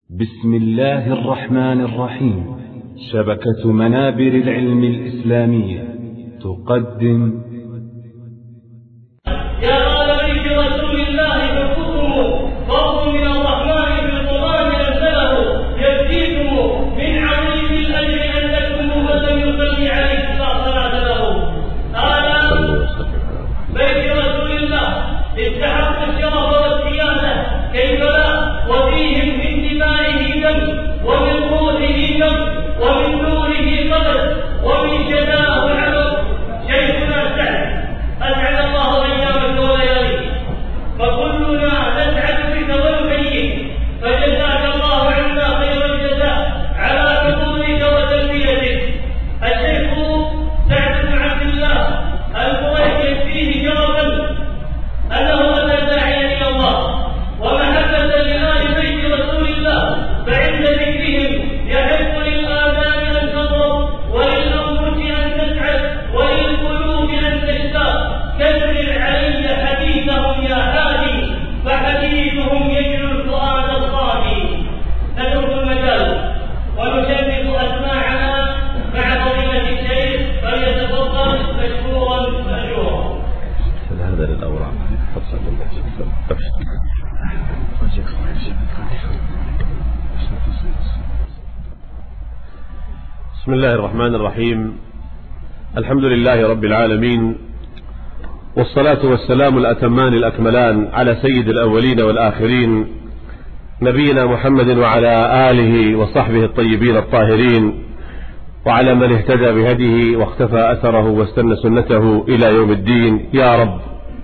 بسم الله الرحمن الرحيم. شبكة منابر العلم الإسلامية تقدم يا آل بيت رسول الله حبكم فضل من الرحمن في القرآن أنزله يزيدكم من عظيم الأجر أنكم ولم يصلي عليه صلاة له. آل بيت رسول الله استحقوا الشرف والسيادة كيف لا، وفيهم من دمائه دم ومن روحه دم ومن نوره قدر ومن شفاه عمل. شيخنا سعد أسعد الله أيامك ولياليك، فكلنا نسعد بك ونحييك، فجزاك الله عنا خير الجزاء على حضورك وتلبيتك. الشيخ سعد بن عبد الله القريشي فيه شرفا أنه أتى داعيا إلى الله ومحبة لآل بيت رسول الله، فعند ذكرهم يحب للآذان أن تضر وللأنفس أن تسعد وللقلوب أن تشتاق. كثر علي حديثهم يا هادي، فحديثهم يجلو الفؤاد الصافي. نترك المجال ونشرف أسماعنا مع فضيلة الشيخ، فليتفضل مشكورا مأجورا. هذا للأوراق. بسم الله الرحمن الرحيم. الحمد لله رب العالمين، والصلاة والسلام الأتمان الأكملان على سيد الأولين والآخرين نبينا محمد وعلى آله وصحبه الطيبين الطاهرين، وعلى من اهتدى بهديه واختفى أثره واستنى سنته إلى يوم الدين. يا رب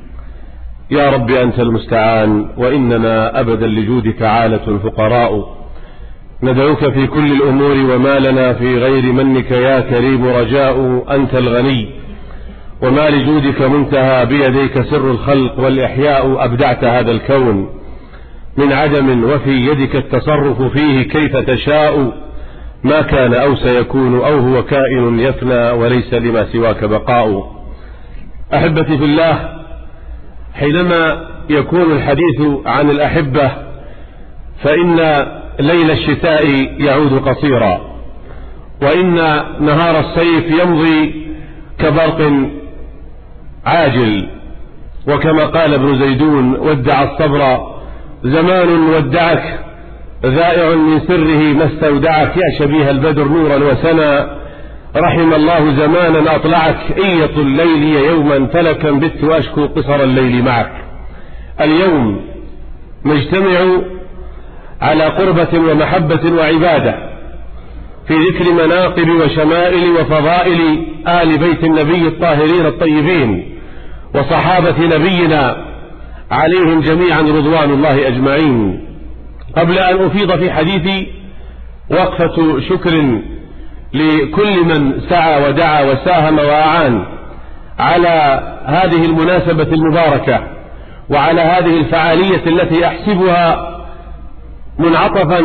يا رب أنت المستعان، وإننا أبدا لجودك عالة فقراء. ندعوك في كل الأمور وما لنا في غير منك يا كريم رجاء. أنت الغني وما لجودك منتهى، بيديك سر الخلق والإحياء. أبدعت هذا الكون من عدم وفي يدك التصرف فيه كيف تشاء. ما كان أو سيكون أو هو كائن يفنى، وليس لما سواك بقاء. أحبتي في الله، حينما يكون الحديث عن الأحبة فإن ليل الشتاء يعود قصيرا، وإن نهار الصيف يمضي كبرق عاجل. وكما قال ابن زيدون: ودع الصبر زمان ودعك، ذائع من سره ما استودعك. يا شبيه البدر نورا وسنا، رحم الله زمانا أطلعك. إن يطل ليلي يوما فلكا بت أشكو قصر الليل معك. اليوم نجتمع على قربة ومحبة وعبادة في ذكر مناقب وشمائل وفضائل آل بيت النبي الطاهرين الطيبين وصحابة نبينا عليهم جميعا رضوان الله أجمعين. قبل أن أفيض في حديثي وقفة شكر لكل من سعى ودعا وساهم وأعان على هذه المناسبة المباركة وعلى هذه الفعالية التي أحسبها منعطفا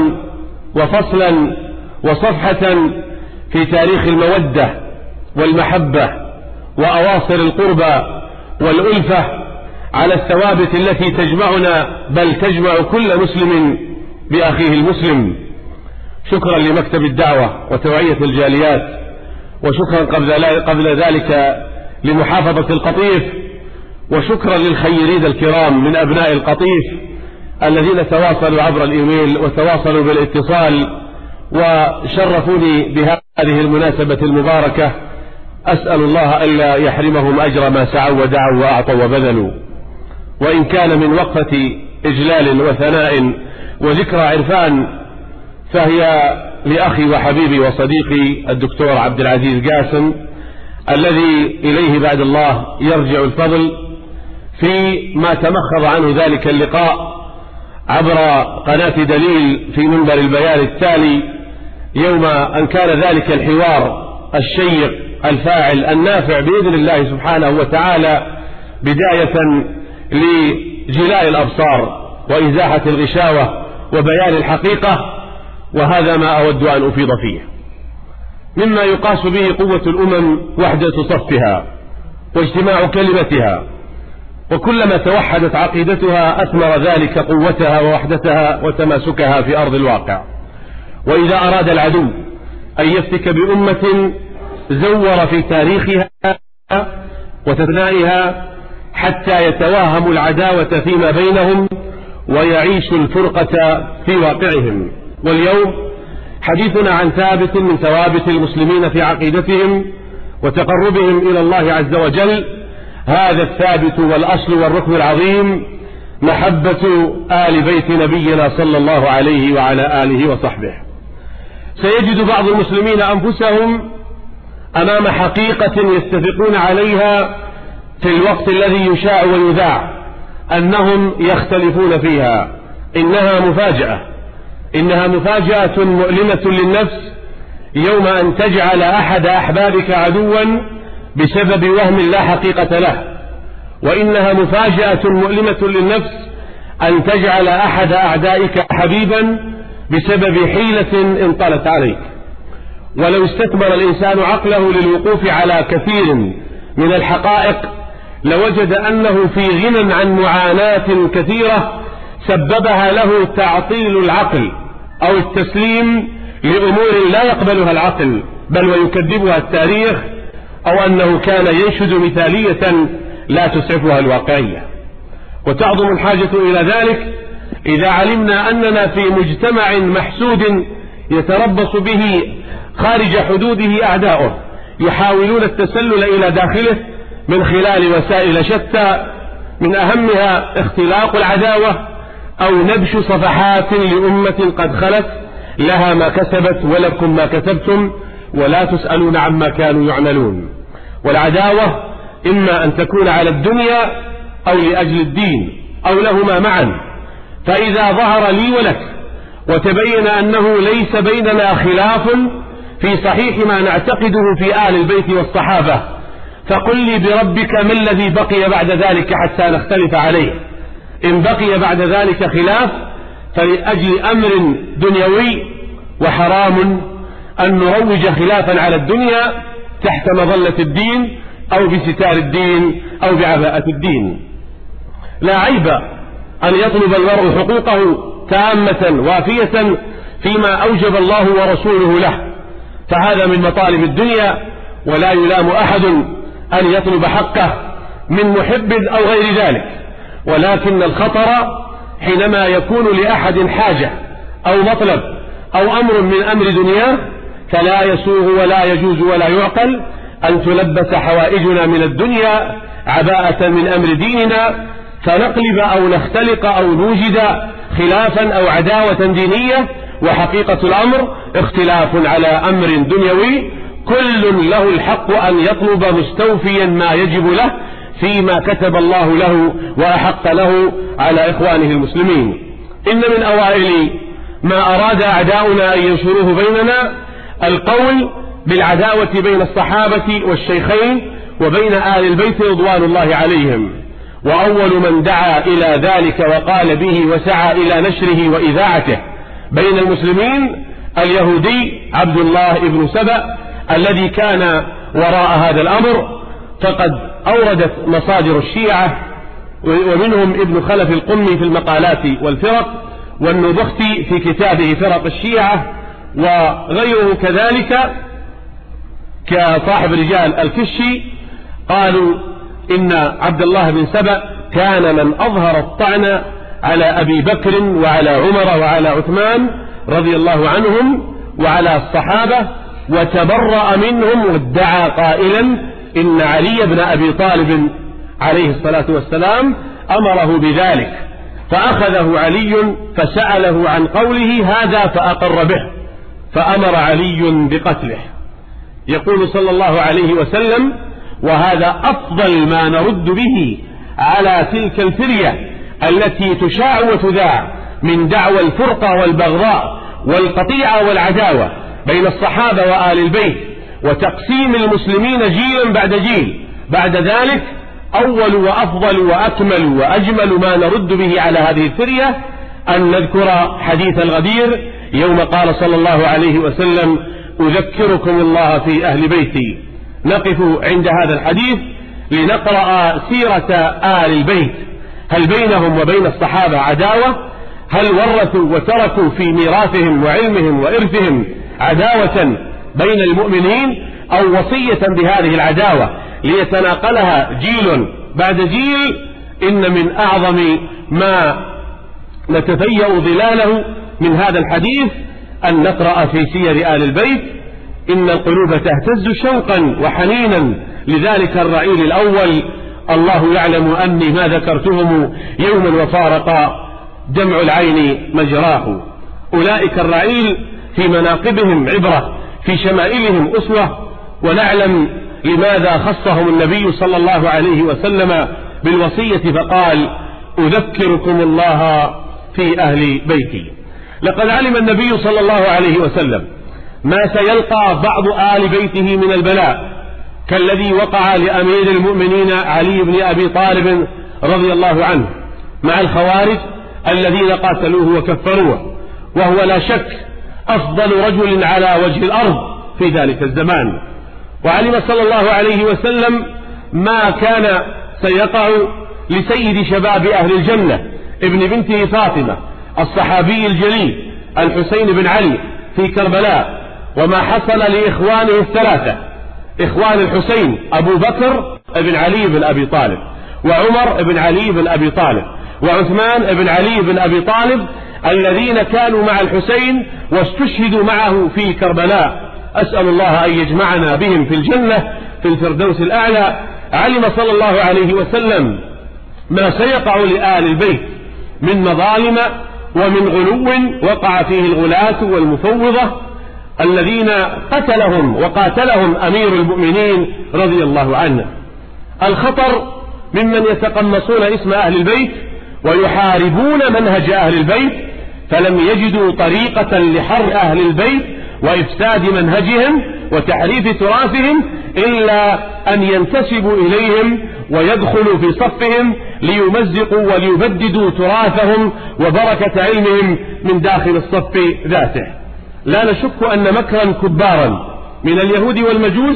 وفصلا وصفحة في تاريخ المودة والمحبة وأواصر القربى والألفة على الثوابت التي تجمعنا، بل تجمع كل مسلم بأخيه المسلم. شكرا لمكتب الدعوة وتوعية الجاليات، وشكرا قبل ذلك لمحافظة القطيف، وشكرا للخيرين الكرام من أبناء القطيف الذين تواصلوا عبر الإيميل وتواصلوا بالاتصال وشرفوني بهذه المناسبة المباركة. أسأل الله ألا يحرمهم أجر ما سعوا ودعوا وأعطوا وبذلوا. وإن كان من وقفة إجلال وثناء وذكرى عرفان، فهي لأخي وحبيبي وصديقي الدكتور عبد العزيز قاسم، الذي إليه بعد الله يرجع الفضل في ما تمخض عنه ذلك اللقاء عبر قناة دليل في منبر البيان التالي، يوم أن كان ذلك الحوار الشيق الفاعل النافع بإذن الله سبحانه وتعالى بداية لجلاء الأبصار وإزاحة الغشاوة وبيان الحقيقة. وهذا ما أود أن أفيض فيه. مما يقاس به قوة الأمم وحدة صفها واجتماع كلمتها وكلما توحدت عقيدتها أثمر ذلك قوتها ووحدتها وتماسكها في أرض الواقع. وإذا أراد العدو أن يفتك بأمة زور في تاريخها وتثنائها حتى يتوهم العداوة فيما بينهم ويعيش الفرقة في واقعهم. واليوم حديثنا عن ثابت من ثوابت المسلمين في عقيدتهم وتقربهم إلى الله عز وجل. هذا الثابت والأصل والركن العظيم محبة آل بيت نبينا صلى الله عليه وعلى آله وصحبه. سيجد بعض المسلمين أنفسهم أمام حقيقة يتفقون عليها في الوقت الذي يشاع ويذاع أنهم يختلفون فيها. إنها مفاجأة مؤلمة للنفس يوم أن تجعل أحد أحبابك عدوا بسبب وهم لا حقيقة له، وإنها مفاجأة مؤلمة للنفس أن تجعل أحد أعدائك حبيبا بسبب حيلة انطلت عليك. ولو استثمر الإنسان عقله للوقوف على كثير من الحقائق لوجد أنه في غنى عن معاناة كثيرة سببها له تعطيل العقل أو التسليم لأمور لا يقبلها العقل بل ويكذبها التاريخ، أو أنه كان ينشد مثالية لا تسعفها الواقعية. وتعظم الحاجة إلى ذلك إذا علمنا أننا في مجتمع محسود يتربص به خارج حدوده أعداؤه يحاولون التسلل إلى داخله من خلال وسائل شتى، من أهمها اختلاق العداوة أو نبش صفحات لأمة قد خلت لها ما كسبت ولكم ما كسبتم ولا تسألون عما كانوا يعملون. والعداوة إما أن تكون على الدنيا أو لأجل الدين أو لهما معا. فإذا ظهر لي ولك وتبين أنه ليس بيننا خلاف في صحيح ما نعتقده في آل البيت والصحابة فقل لي بربك ما الذي بقي بعد ذلك حتى نختلف عليه. إن بقي بعد ذلك خلاف فلأجل أمر دنيوي، وحرام أن نروج خلافا على الدنيا تحت مظلة الدين أو بستار الدين أو بعباءة الدين. لا عيب أن يطلب المرء حقوقه تامة وافية فيما أوجب الله ورسوله له، فهذا من مطالب الدنيا، ولا يلام أحد أن يطلب حقه من محب أو غير ذلك. ولكن الخطر حينما يكون لأحد حاجة أو مطلب أو أمر من أمر دنياه فلا يسوغ ولا يجوز ولا يعقل أن تلبس حوائجنا من الدنيا عباءة من أمر ديننا فنقلب أو نختلق أو نوجد خلافا أو عداوة دينية، وحقيقة الأمر اختلاف على أمر دنيوي كل له الحق أن يطلب مستوفيا ما يجب له فيما كتب الله له وأحق له على إخوانه المسلمين. إن من أوائل ما أراد أعداؤنا أن ينشروه بيننا القول بالعداوة بين الصحابة والشيخين وبين آل البيت رضوان الله عليهم. وأول من دعا إلى ذلك وقال به وسعى إلى نشره وإذاعته بين المسلمين اليهودي عبد الله بن سبأ الذي كان وراء هذا الأمر. فقد أوردت مصادر الشيعة ومنهم ابن خلف القمي في المقالات والفرق، والنبختي في كتابه فرق الشيعة، وغيره كذلك كصاحب رجال الكشي، قالوا إن عبد الله بن سبأ كان من أظهر الطعن على أبي بكر وعلى عمر وعلى عثمان رضي الله عنهم وعلى الصحابة، وتبرأ منهم وادعى قائلا إن علي بن أبي طالب عليه الصلاة والسلام أمره بذلك، فأخذه علي فسأله عن قوله هذا فأقر به فأمر علي بقتله. يقول صلى الله عليه وسلم: وهذا أفضل ما نرد به على تلك الفرية التي تشاع وتذاع من دعوى الفرقة والبغضاء والقطيعة والعداوة بين الصحابة وآل البيت وتقسيم المسلمين جيلا بعد جيل. بعد ذلك أول وأفضل وأكمل وأجمل ما نرد به على هذه الفرية أن نذكر حديث الغدير يوم قال صلى الله عليه وسلم: أذكركم الله في أهل بيتي. نقف عند هذا الحديث لنقرأ سيرة آل البيت. هل بينهم وبين الصحابة عداوة؟ هل ورثوا وتركوا في ميراثهم وعلمهم وإرثهم عداوة بين المؤمنين، أو وصية بهذه العداوة ليتناقلها جيل بعد جيل؟ إن من أعظم ما نتفيأ ظلاله من هذا الحديث أن نقرأ في سير آل البيت: إن القلوب تهتز شوقا وحنينا لذلك الرعيل الأول، الله يعلم أني ما ذكرتهم يوما وفارق دمع العين مجراه. أولئك الرعيل في مناقبهم عبرة، في شمائلهم أسوة، ونعلم لماذا خصهم النبي صلى الله عليه وسلم بالوصية فقال: أذكركم الله في أهل بيتي. لقد علم النبي صلى الله عليه وسلم ما سيلقى بعض آل بيته من البلاء، كالذي وقع لأمير المؤمنين علي بن أبي طالب رضي الله عنه مع الخوارج الذين قاتلوه وكفروه، وهو لا شك أفضل رجل على وجه الأرض في ذلك الزمان. وعلم صلى الله عليه وسلم ما كان سيقع لسيد شباب أهل الجنة ابن بنته فاطمة الصحابي الجليل الحسين بن علي في كربلاء، وما حصل لإخوانه الثلاثة، إخوان الحسين أبو بكر بن علي بن أبي طالب، وعمر بن علي بن أبي طالب، وعثمان بن علي بن أبي طالب، الذين كانوا مع الحسين واستشهدوا معه في كربلاء. أسأل الله أن يجمعنا بهم في الجنة في الفردوس الأعلى. علم صلى الله عليه وسلم ما سيقع لآل البيت من مظالم ومن غلو وقع فيه الغلاة والمفوضة الذين قتلهم وقاتلهم أمير المؤمنين رضي الله عنه. الخطر ممن يتقمصون اسم أهل البيت ويحاربون منهج أهل البيت، فلم يجدوا طريقة لحر أهل البيت وإفساد منهجهم وتحريف تراثهم إلا أن ينتسبوا إليهم ويدخلوا في صفهم ليمزقوا وليبددوا تراثهم وبركة علمهم من داخل الصف ذاته. لا نشك أن مكرا كبارا من اليهود والمجوس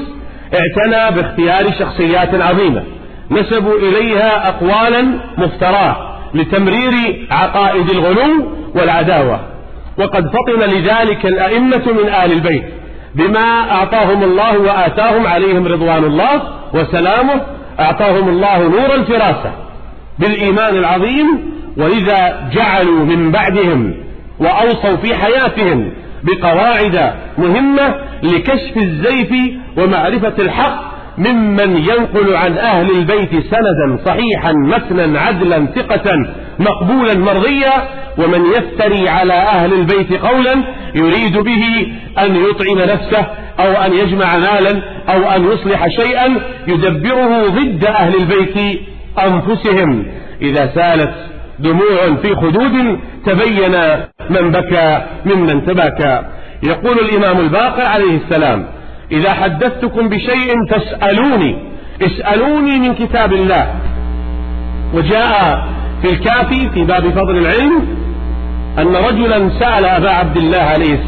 اعتنى باختيار شخصيات عظيمة نسبوا إليها أقوالا مفتراة لتمرير عقائد الغلو والعداوة، وقد فطن لذلك الأئمة من آل البيت بما أعطاهم الله وآتاهم عليهم رضوان الله وسلامه. أعطاهم الله نور الفراسة بالإيمان العظيم، ولذا جعلوا من بعدهم وأوصوا في حياتهم بقواعد مهمة لكشف الزيف ومعرفة الحق ممن ينقل عن أهل البيت سندا صحيحا متنا عدلا ثقة مقبولا مرضيا، ومن يفتري على أهل البيت قولا يريد به أن يطعم نفسه أو أن يجمع مالا أو أن يصلح شيئا يدبره ضد أهل البيت أنفسهم. إذا سالت دموع في خدود تبين من بكى ممن تباكى. يقول الإمام الباقر عليه السلام: إذا حدثتكم بشيء فاسألوني، اسألوني من كتاب الله. وجاء في الكافي في باب فضل العلم أن رجلا سأل أبا عبد الله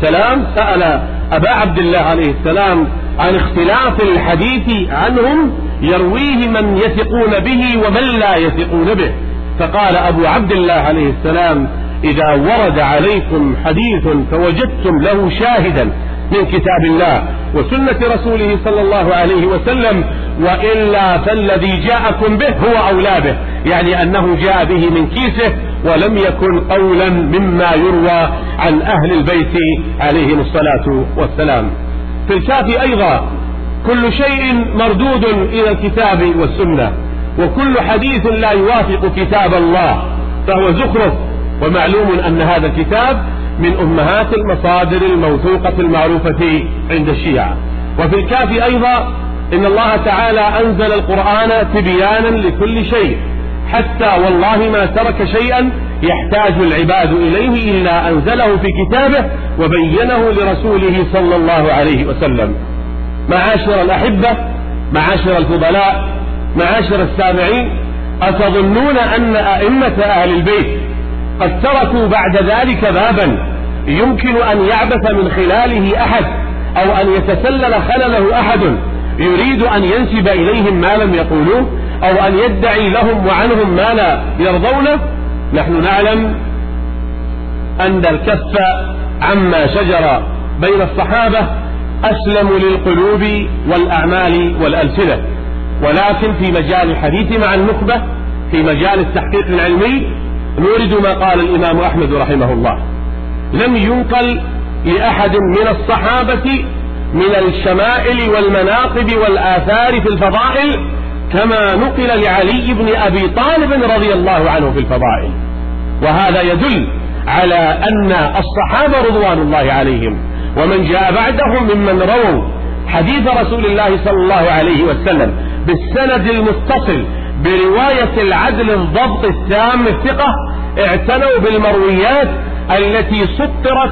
عليه السلام عن اختلاف الحديث عنهم يرويه من يثقون به ومن لا يثقون به، فقال أبو عبد الله عليه السلام: إذا ورد عليكم حديث فوجدتم له شاهدا من كتاب الله وسنة رسوله صلى الله عليه وسلم وإلا فالذي جاءكم به هو أولى به، يعني أنه جاء به من كيسه ولم يكن قولا مما يروى عن أهل البيت عليهم الصلاة والسلام. في الكافي أيضا: كل شيء مردود إلى الكتاب والسنة، وكل حديث لا يوافق كتاب الله فهو زخرف، ومعلوم أن هذا الكتاب من أمهات المصادر الموثوقة المعروفة عند الشيعة. وفي الكافي أيضا: إن الله تعالى أنزل القرآن تبيانا لكل شيء، حتى والله ما ترك شيئا يحتاج العباد إليه إلا أنزله في كتابه وبينه لرسوله صلى الله عليه وسلم. معاشر الأحبة، معاشر الفضلاء، معاشر السامعين، أتظنون أن أئمة أهل البيت قد تركوا بعد ذلك بابا يمكن أن يعبث من خلاله أحد أو أن يتسلل خلله أحد يريد أن ينسب إليهم ما لم يقولوه أو أن يدعي لهم وعنهم ما لا يرضونه. نحن نعلم أن الكف عما شجر بين الصحابة أسلم للقلوب والأعمال والألسنة، ولكن في مجال الحديث مع النخبة في مجال التحقيق العلمي نورد ما قال الإمام أحمد رحمه الله: لم ينقل لأحد من الصحابة من الشمائل والمناقب والآثار في الفضائل كما نقل لعلي بن أبي طالب رضي الله عنه في الفضائل. وهذا يدل على أن الصحابة رضوان الله عليهم ومن جاء بعدهم ممن رووا حديث رسول الله صلى الله عليه وسلم بالسند المتصل برواية العدل الضبط التام الثقة اعتنوا بالمرويات التي سطرت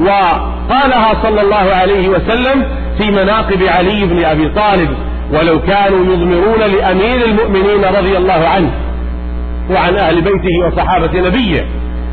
وقالها صلى الله عليه وسلم في مناقب علي بن أبي طالب، ولو كانوا يضمرون لأمير المؤمنين رضي الله عنه وعن أهل بيته وصحابة نبيه،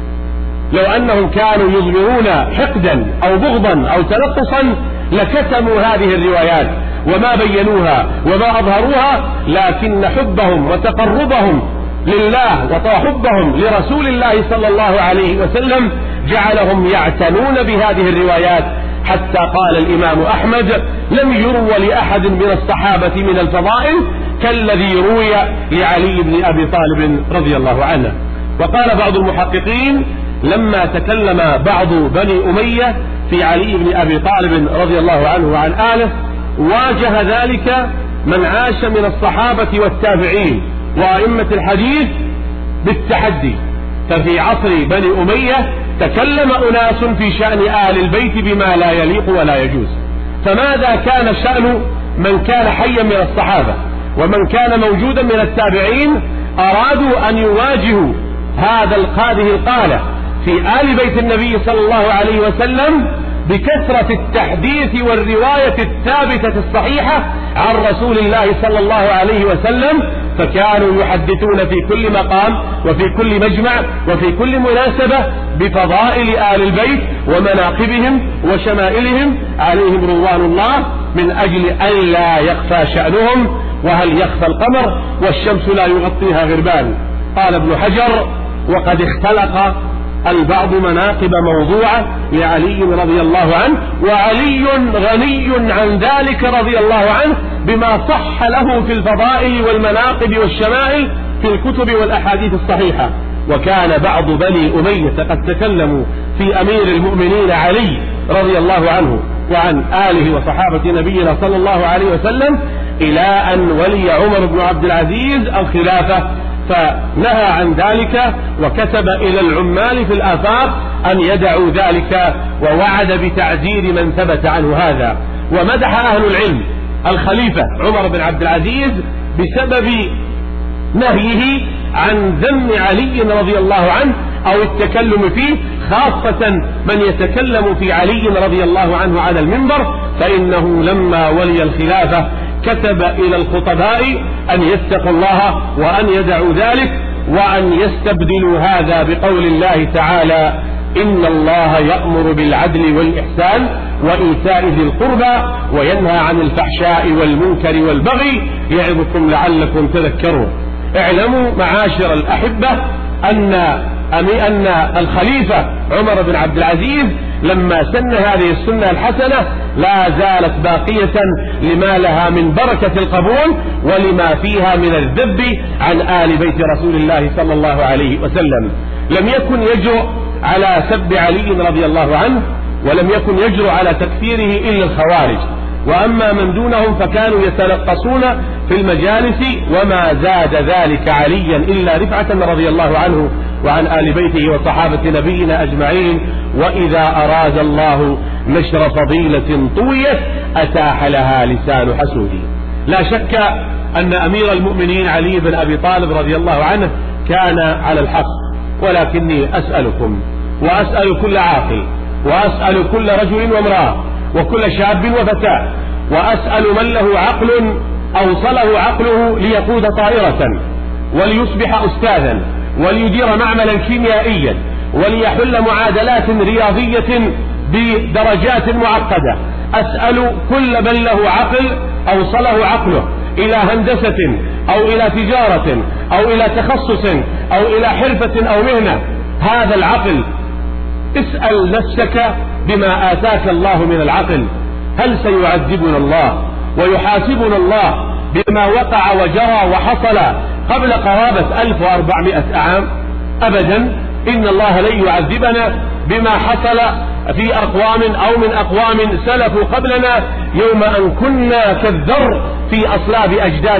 لو أنهم كانوا يضمرون حقدا أو بغضا أو تنقصا لكتموا هذه الروايات وما بينوها وما أظهروها، لكن حبهم وتقربهم لله وحبهم لرسول الله صلى الله عليه وسلم جعلهم يعتنون بهذه الروايات، حتى قال الإمام أحمد: لم يروى لأحد من الصحابة من الفضائل كالذي روي لعلي بن أبي طالب رضي الله عنه. وقال بعض المحققين: لما تكلم بعض بني أمية في علي بن أبي طالب رضي الله عنه وعن آله واجه ذلك من عاش من الصحابة والتابعين وأئمة الحديث بالتحدي، ففي عصر بني أمية تكلم أناس في شأن آل البيت بما لا يليق ولا يجوز، فماذا كان شأن من كان حيا من الصحابة ومن كان موجودا من التابعين؟ أرادوا أن يواجهوا هذه القالة في آل بيت النبي صلى الله عليه وسلم بكثرة التحديث والرواية الثابتة الصحيحة عن رسول الله صلى الله عليه وسلم، فكانوا يحدثون في كل مقام وفي كل مجمع وفي كل مناسبة بفضائل آل البيت ومناقبهم وشمائلهم عليهم رضوان الله، من أجل أن لا يخفى شأنهم. وهل يخفى القمر والشمس لا يغطيها غربان؟ قال ابن حجر: وقد اختلق البعض مناقب موضوعة لعلي رضي الله عنه، وعلي غني عن ذلك رضي الله عنه بما صح له في الفضائل والمناقب والشمائل في الكتب والأحاديث الصحيحة. وكان بعض بني أمية قد تكلموا في أمير المؤمنين علي رضي الله عنه وعن آله وصحابة نبينا صلى الله عليه وسلم، إلى أن ولي عمر بن عبد العزيز الخلافة فنهى عن ذلك وكتب إلى العمال في الآفاق أن يدعوا ذلك، ووعد بتعزير من ثبت عنه هذا. ومدح أهل العلم الخليفة عمر بن عبد العزيز بسبب نهيه عن ذم علي رضي الله عنه أو التكلم فيه، خاصة من يتكلم في علي رضي الله عنه على المنبر، فإنه لما ولي الخلافة كتب إلى الخطباء أن يتقوا الله وأن يدعوا ذلك وأن يستبدلوا هذا بقول الله تعالى: إن الله يأمر بالعدل والإحسان وإيتاء ذي القربى وينهى عن الفحشاء والمنكر والبغي يعظكم لعلكم تذكرون. اعلموا معاشر الأحبة أن الخليفة عمر بن عبد العزيز لما سن هذه السنة الحسنة لا زالت باقية لما لها من بركة القبول ولما فيها من الذب عن آل بيت رسول الله صلى الله عليه وسلم. لم يكن يجرؤ على سب علي رضي الله عنه، ولم يكن يجرؤ على تكفيره إلا الخوارج، وأما من دونهم فكانوا يتلقصون في المجالس، وما زاد ذلك عليا إلا رفعة رضي الله عنه وعن آل بيته وصحابة نبينا أجمعين. وإذا أراد الله نشر فضيلة طويت أتاح لها لسان حسود. لا شك أن أمير المؤمنين علي بن أبي طالب رضي الله عنه كان على الحق، ولكني أسألكم وأسأل كل عاقل وأسأل كل رجل وامرأة وكل شاب وفتاة، وأسأل من له عقل أوصله عقله ليقود طائرة وليصبح أستاذا وليدير معملا كيميائيا وليحل معادلات رياضية بدرجات معقدة، أسأل كل من له عقل أوصله عقله إلى هندسة أو إلى تجارة أو إلى تخصص أو إلى حرفة أو مهنة، هذا العقل اسأل نفسك بما آتاك الله من العقل، هل سيعذبنا الله ويحاسبنا الله بما وقع وجرى وحصل قبل قرابة 1400 عام؟ أبدا، إن الله لن يعذبنا بما حصل في أقوام أو من أقوام سلفوا قبلنا يوم أن كنا كالذر في أصلاب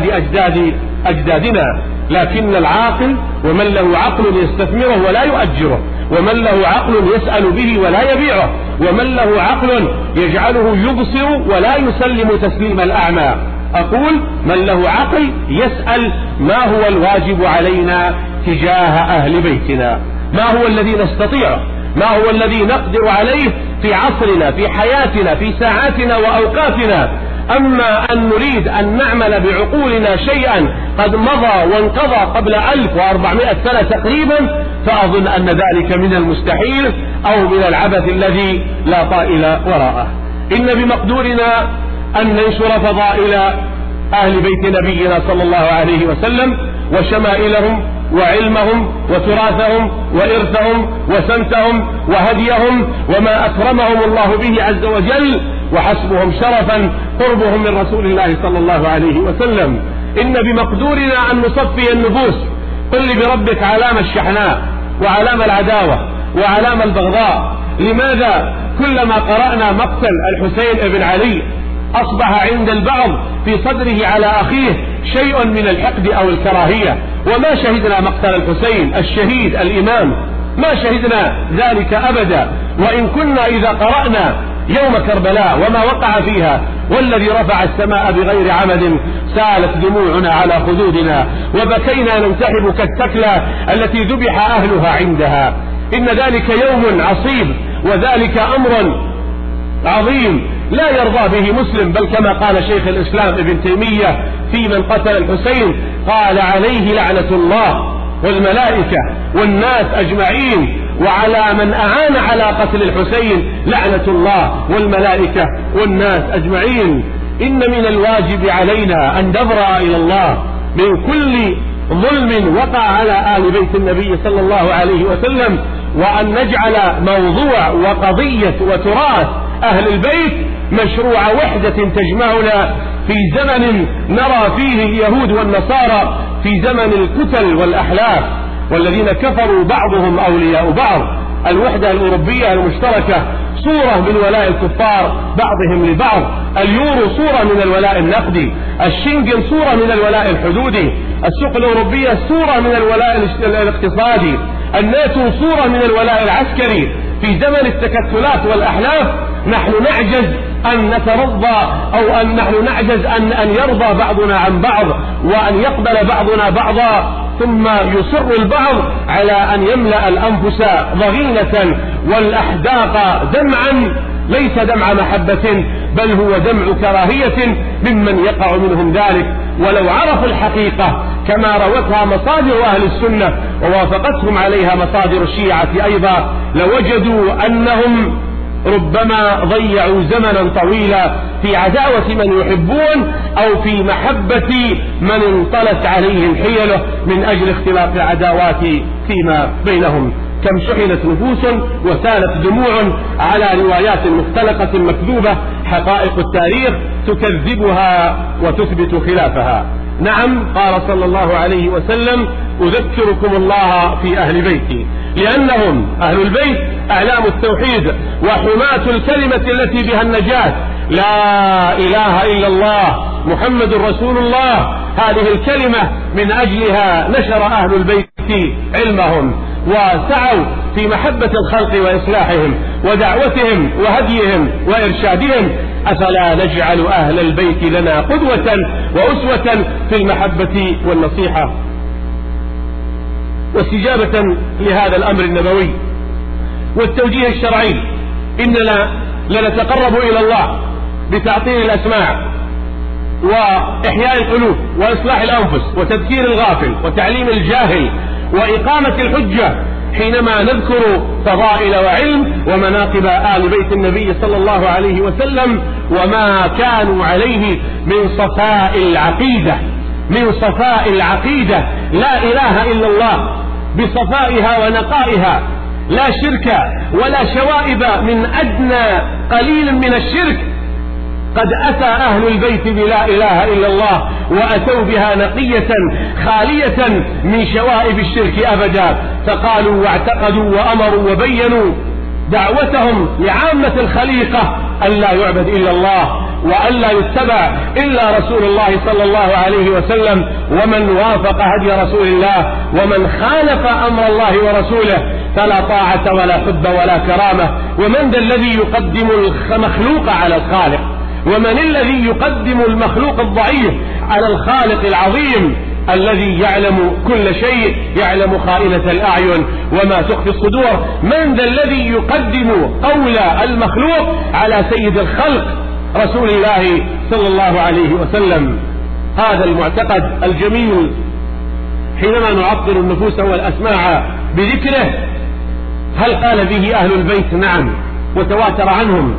أجدادنا. لكن العاقل ومن له عقل يستثمره ولا يؤجره، ومن له عقل يسأل به ولا يبيعه، ومن له عقل يجعله يبصر ولا يسلم تسليم الأعمى. أقول من له عقل يسأل ما هو الواجب علينا تجاه أهل بيتنا، ما هو الذي نستطيعه، ما هو الذي نقدر عليه في عصرنا، في حياتنا، في ساعاتنا وأوقاتنا. أما أن نريد أن نعمل بعقولنا شيئا قد مضى وانقضى قبل 1400 سنة تقريبا، فأظن أن ذلك من المستحيل أو من العبث الذي لا طائل وراءه. إن بمقدورنا أن ننشر فضائل أهل بيت نبينا صلى الله عليه وسلم وشمائلهم وعلمهم وتراثهم وإرثهم وسمتهم وهديهم وما أكرمهم الله به عز وجل، وحسبهم شرفا قربهم من رسول الله صلى الله عليه وسلم. إن بمقدورنا أن نصفي النفوس. قل لي بربك علام الشحناء وعلام العداوة وعلام البغضاء. لماذا كلما قرأنا مقتل الحسين بن علي أصبح عند البعض في صدره على أخيه شيء من الحقد أو الكراهية؟ وما شهدنا مقتل الحسين الشهيد الإمام، ما شهدنا ذلك أبدا. وإن كنا إذا قرأنا يوم كربلاء وما وقع فيها والذي رفع السماء بغير عمد سالت دموعنا على خدودنا وبكينا ننتحب كالتكلى التي ذبح أهلها عندها. إن ذلك يوم عصيب وذلك أمر عظيم لا يرضى به مسلم، بل كما قال شيخ الإسلام ابن تيمية في من قتل الحسين قال عليه لعنة الله والملائكة والناس أجمعين، وعلى من أعان على قتل الحسين لعنة الله والملائكة والناس أجمعين. إن من الواجب علينا أن نبرأ إلى الله من كل ظلم وقع على آل بيت النبي صلى الله عليه وسلم، وأن نجعل موضوع وقضية وتراث أهل البيت مشروع وحدة تجمعنا في زمن نرى فيه اليهود والنصارى في زمن القتل والأحلاف، والذين كفروا بعضهم أولياء بعض. الوحدة الأوروبية المشتركة صورة من ولاء الكفار بعضهم لبعض، اليورو صورة من الولاء النقدي، الشنجن صورة من الولاء الحدودي، السوق الأوروبية صورة من الولاء الاقتصادي، الناتو صورة من الولاء العسكري. في زمن التكتلات والأحلاف نحن نعجز أن نترضى أو أن نحن نعجز أن يرضى بعضنا عن بعض وأن يقبل بعضنا بعضا، ثم يصر البعض على أن يملأ الأنفس ضغينة والأحداق دمعا ليس دمع محبة بل هو دمع كراهية ممن يقع منهم ذلك. ولو عرفوا الحقيقة كما روتها مصادر أهل السنة ووافقتهم عليها مصادر الشيعة أيضا لوجدوا أنهم ربما ضيعوا زمنا طويلا في عداوة من يحبون أو في محبة من انطلت عليهم حيله من أجل اختلاف العداوات فيما بينهم. كم شحنت نفوس وسالت دموع على روايات مختلقة مكذوبة حقائق التاريخ تكذبها وتثبت خلافها. نعم، قال صلى الله عليه وسلم أذكركم الله في أهل بيتي، لأنهم أهل البيت أعلام التوحيد وحماة الكلمة التي بها النجاة، لا إله إلا الله محمد رسول الله. هذه الكلمة من أجلها نشر أهل البيت علمهم وسعوا في محبة الخلق وإصلاحهم ودعوتهم وهديهم وإرشادهم. أفلا نجعل أهل البيت لنا قدوة وأسوة في المحبة والنصيحة؟ واستجابة لهذا الأمر النبوي والتوجيه الشرعي إننا لنتقرب إلى الله بتعطيل الأسماع وإحياء القلوب وإصلاح الأنفس وتذكير الغافل وتعليم الجاهل وإقامة الحجة حينما نذكر فضائل وعلم ومناقب آل بيت النبي صلى الله عليه وسلم وما كانوا عليه من صفاء العقيدة، من صفاء العقيدة، لا إله إلا الله بصفائها ونقائها، لا شرك ولا شوائب من أدنى قليل من الشرك. قد أتى أهل البيت بلا إله إلا الله وأتوا بها نقية خالية من شوائب الشرك أبدا، فقالوا واعتقدوا وأمروا وبينوا دعوتهم لعامة الخليقة أن لا يعبد إلا الله وأن لا يتبع إلا رسول الله صلى الله عليه وسلم، ومن وافق هدي رسول الله ومن خالف أمر الله ورسوله فلا طاعة ولا حب ولا كرامة. ومن ذا الذي يقدم المخلوق على الخالق؟ ومن الذي يقدم المخلوق الضعيف على الخالق العظيم الذي يعلم كل شيء، يعلم خائنة الأعين وما تخفي الصدور؟ من ذا الذي يقدم قول المخلوق على سيد الخلق رسول الله صلى الله عليه وسلم؟ هذا المعتقد الجميل حينما نعطر النفوس والأسماع بذكره، هل قال به أهل البيت؟ نعم، وتواتر عنهم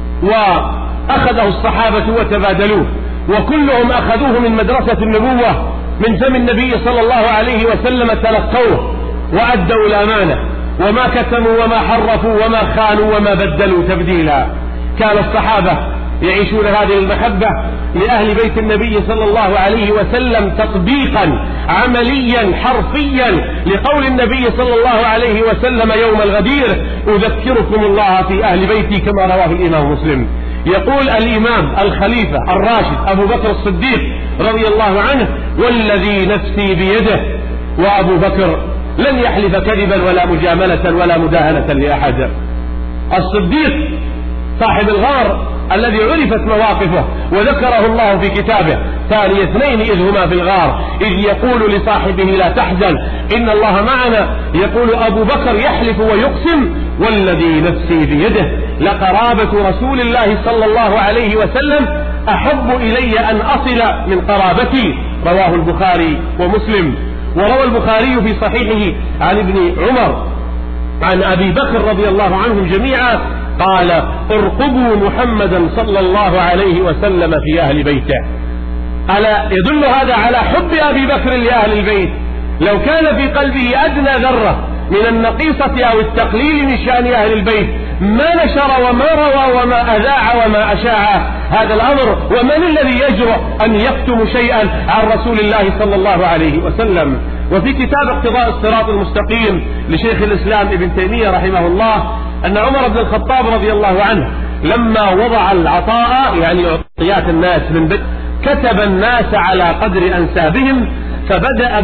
وأخذه الصحابة وتبادلوه، وكلهم أخذوه من مدرسة النبوة من فم النبي صلى الله عليه وسلم، تلقوه وأدوا الأمانة وما كتموا وما حرفوا وما خانوا وما بدلوا تبديلا. كان الصحابة يعيشون هذه المحبة لأهل بيت النبي صلى الله عليه وسلم تطبيقا عمليا حرفيا لقول النبي صلى الله عليه وسلم يوم الغدير: أذكركم الله في أهل بيتي، كما رواه الإمام مسلم. يقول الإمام الخليفة الراشد أبو بكر الصديق رضي الله عنه: والذي نفسي بيده، وأبو بكر لن يحلف كذبا ولا مجاملة ولا مداهنة لأحد. الصديق صاحب الغار الذي عرفت مواقفه وذكره الله في كتابه: ثاني اثنين إذ هما في الغار إذ يقول لصاحبه لا تحزن إن الله معنا. يقول أبو بكر يحلف ويقسم: والذي نفسي بيده لقرابة رسول الله صلى الله عليه وسلم أحب إلي أن أصل من قرابتي. رواه البخاري ومسلم. وروى البخاري في صحيحه عن ابن عمر عن أبي بكر رضي الله عنهم جميعا قال: ارقبوا محمدا صلى الله عليه وسلم في أهل بيته. ألا يدل هذا على حب أبي بكر لأهل البيت؟ لو كان في قلبه أدنى ذرة من النقيصة أو التقليل من شأن أهل البيت ما نشر وما روى وما أذاع وما أشاع هذا الأمر. ومن الذي يجرؤ أن يكتم شيئا عن رسول الله صلى الله عليه وسلم؟ وفي كتاب اقتضاء الصراط المستقيم لشيخ الإسلام ابن تيمية رحمه الله أن عمر بن الخطاب رضي الله عنه لما وضع العطاء، يعني عطيات الناس من بدء، كتب الناس على قدر أنسابهم، فبدأ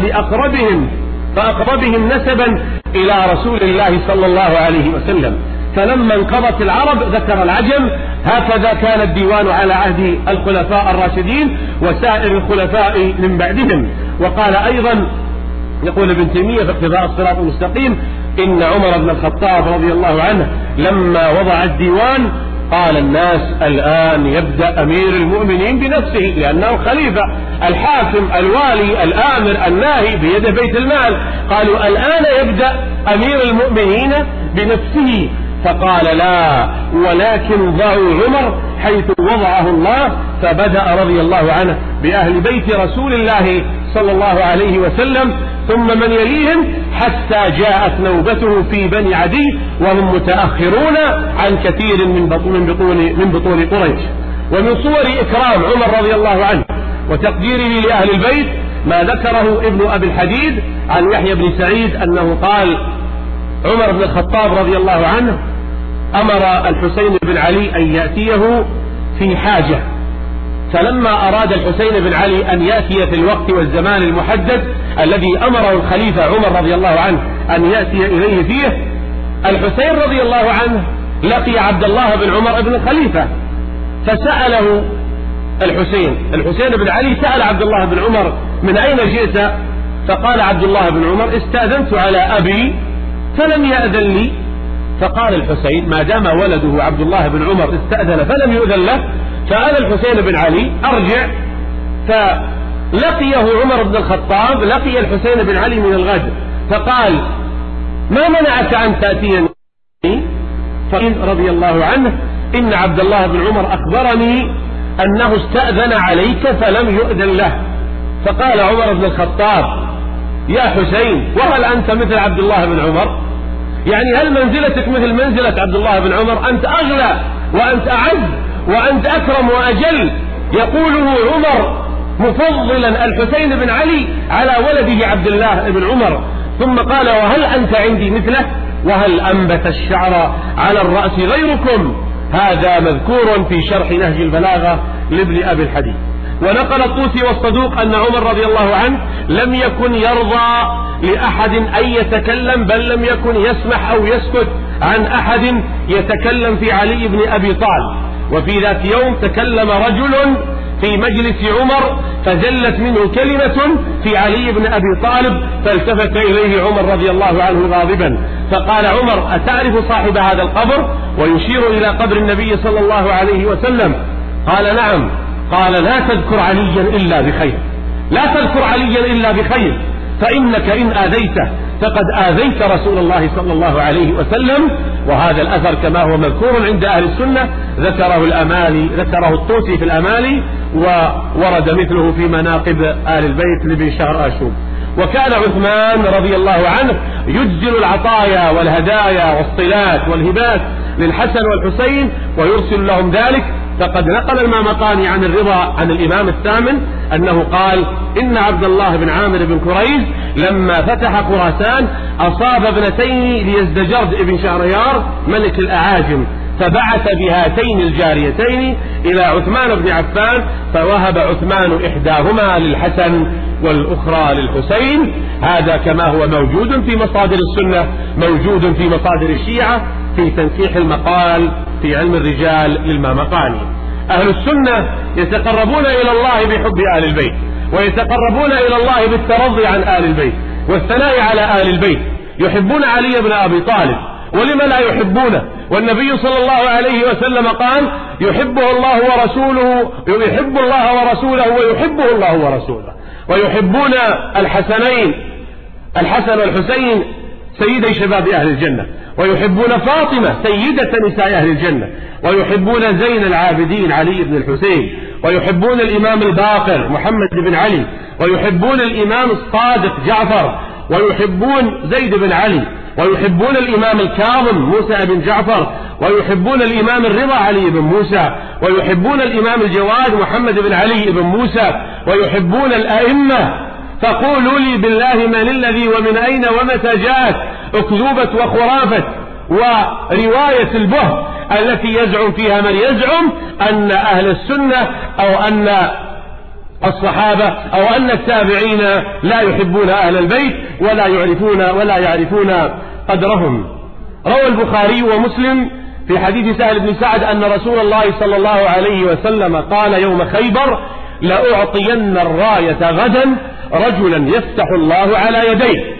فأقربهم نسبا إلى رسول الله صلى الله عليه وسلم. فلما انقضت العرب ذكر العجم. هكذا كان الديوان على عهد الخلفاء الراشدين وسائر الخلفاء من بعدهم. وقال أيضا، يقول ابن تيمية في اقتضاء الصراط المستقيم: إن عمر بن الخطاب رضي الله عنه لما وضع الديوان قال الناس: الآن يبدأ أمير المؤمنين بنفسه، لأنه خليفة، الحاكم، الوالي، الآمر، الناهي بيده بيت المال. قالوا: الآن يبدأ أمير المؤمنين بنفسه. فقال: لا، ولكن ضعوا عمر حيث وضعه الله. فبدأ رضي الله عنه بأهل بيت رسول الله صلى الله عليه وسلم، ثم من يليهم، حتى جاءت نوبته في بني عدي وهم متأخرون عن كثير من بطون قريش. ومن صور إكرام عمر رضي الله عنه وتقديره لأهل البيت ما ذكره ابن أبي الحديد عن يحيى بن سعيد أنه قال: عمر بن الخطاب رضي الله عنه أمر الحسين بن علي أن يأتيه في حاجة، فلما أراد الحسين بن علي أن يأتي في الوقت والزمان المحدد الذي أمره الخليفة عمر رضي الله عنه أن يأتي إليه فيه، الحسين رضي الله عنه لقي عبد الله بن عمر بن الخليفة فسأله الحسين بن علي سأل عبد الله بن عمر: من أين جئت؟ فقال عبد الله بن عمر: استأذنت على أبي فلم يأذن لي. فقال الحسين: ما دام ولده عبد الله بن عمر استأذن فلم يؤذن له، فقال الحسين بن علي: أرجع. فلقيه عمر بن الخطاب، لقي الحسين بن علي من الغد، فقال: ما منعك أن تأتيني؟ فقال رضي الله عنه إن عبد الله بن عمر أخبرني أنه استأذن عليك فلم يؤذن له. فقال عمر بن الخطاب يا حسين وهل أنت مثل عبد الله بن عمر؟ يعني هل منزلتك مثل منزلة عبد الله بن عمر؟ أنت أغلى وأنت أعز وأنت أكرم وأجل. يقوله عمر مفضلا الحسين بن علي على ولده عبد الله بن عمر. ثم قال وهل أنت عندي مثله؟ وهل أنبت الشعر على الرأس غيركم؟ هذا مذكور في شرح نهج البلاغة لابن أبي الحديث. ونقل الطوسي والصدوق أن عمر رضي الله عنه لم يكن يرضى لأحد أن يتكلم، بل لم يكن يسمح أو يسكت عن أحد يتكلم في علي بن أبي طالب. وفي ذات يوم تكلم رجل في مجلس عمر فزلت منه كلمة في علي بن أبي طالب، فالتفت إليه عمر رضي الله عنه غاضبا فقال عمر أتعرف صاحب هذا القبر؟ ويشير إلى قبر النبي صلى الله عليه وسلم. قال نعم. قال لا تذكر عليا إلا بخير، لا تذكر عليا إلا بخير، فإنك إن آذيته فقد آذيت رسول الله صلى الله عليه وسلم. وهذا الأثر كما هو مذكور عند أهل السنة ذكره الطوسي في الأمالي، وورد مثله في مناقب آل البيت لابن شهر آشوب. وكان عثمان رضي الله عنه يجزل العطايا والهدايا والصلات والهبات للحسن والحسين ويرسل لهم ذلك. فقد نقل المامقاني عن الرضا عن الإمام الثامن أنه قال إن عبد الله بن عامر بن كريز لما فتح خراسان أصاب ابنتين ليزدجرد ابن شهريار ملك الأعاجم، فبعث بهاتين الجاريتين إلى عثمان بن عفان، فوهب عثمان إحداهما للحسن والأخرى للحسين. هذا كما هو موجود في مصادر السنة، موجود في مصادر الشيعة في تنكيح المقال في علم الرجال للمامقاني. أهل السنة يتقربون إلى الله بحب آل البيت، ويتقربون إلى الله بالترضي عن آل البيت والثناء على آل البيت. يحبون علي بن أبي طالب، ولم لا يحبونه؟ والنبي صلى الله عليه وسلم قال يحبه الله ورسوله، يحب الله ورسوله ويحبه الله ورسوله. ويحبون الحسنين الحسن والحسين سيدي شباب أهل الجنة، ويحبون فاطمة سيدة نساء أهل الجنة، ويحبون زين العابدين علي بن الحسين، ويحبون الإمام الباقر محمد بن علي، ويحبون الإمام الصادق جعفر، ويحبون زيد بن علي، ويحبون الإمام الكاظم موسى بن جعفر، ويحبون الإمام الرضا علي بن موسى، ويحبون الإمام الجواد محمد بن علي بن موسى، ويحبون الأئمة. فقولوا لي بالله من الذي ومن أين ومتى جاءت أكذوبة وخرافة ورواية البهت التي يزعم فيها من يزعم أن أهل السنة أو أن الصحابة أو أن التابعين لا يحبون أهل البيت ولا يعرفون قدرهم. روى البخاري ومسلم في حديث سهل بن سعد أن رسول الله صلى الله عليه وسلم قال يوم خيبر لأعطين الراية غدا رجلا يفتح الله على يديه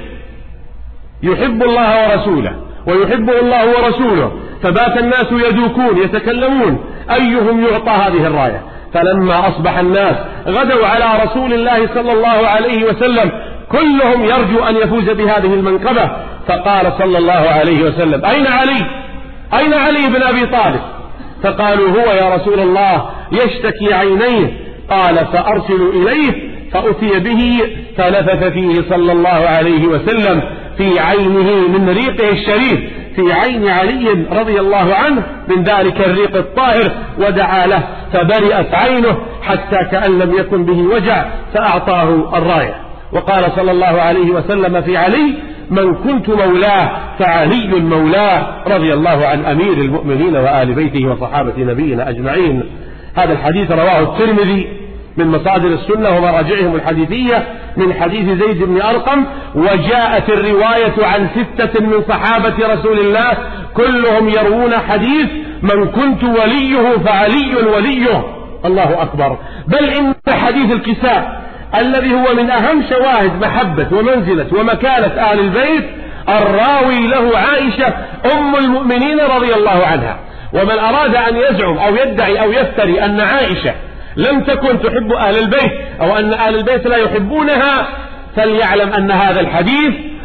يحب الله ورسوله ويحبه الله ورسوله، فبات الناس يدوكون يتكلمون أيهم يعطى هذه الراية. فلما أصبح الناس غدوا على رسول الله صلى الله عليه وسلم كلهم يرجو أن يفوز بهذه المنقبة، فقال صلى الله عليه وسلم أين علي؟ أين علي بن أبي طالب؟ فقالوا هو يا رسول الله يشتكي عينيه. قال فأرسلوا إليه، فأتي به فنفث فيه صلى الله عليه وسلم في عينه من ريقه الشريف في عين علي رضي الله عنه من ذلك الريق الطاهر، ودعا له فبرئت عينه حتى كأن لم يكن به وجع، فأعطاه الراية. وقال صلى الله عليه وسلم في علي من كنت مولاه فعلي مولاه رضي الله عن أمير المؤمنين وآل بيته وصحابة نبينا أجمعين. هذا الحديث رواه الترمذي من مصادر السنة ومراجعهم الحديثية من حديث زيد بن أرقم. وجاءت الرواية عن 6 من صحابة رسول الله كلهم يروون حديث من كنت وليه فعلي وليه. الله أكبر. بل إن حديث الكساء الذي هو من أهم شواهد محبة ومنزلة ومكانة آل البيت الراوي له عائشة أم المؤمنين رضي الله عنها. ومن أراد أن يزعم أو يدعي أو يفتري أن عائشة لم تكن تحب أهل البيت أو أن أهل البيت لا يحبونها فليعلم أن هذا الحديث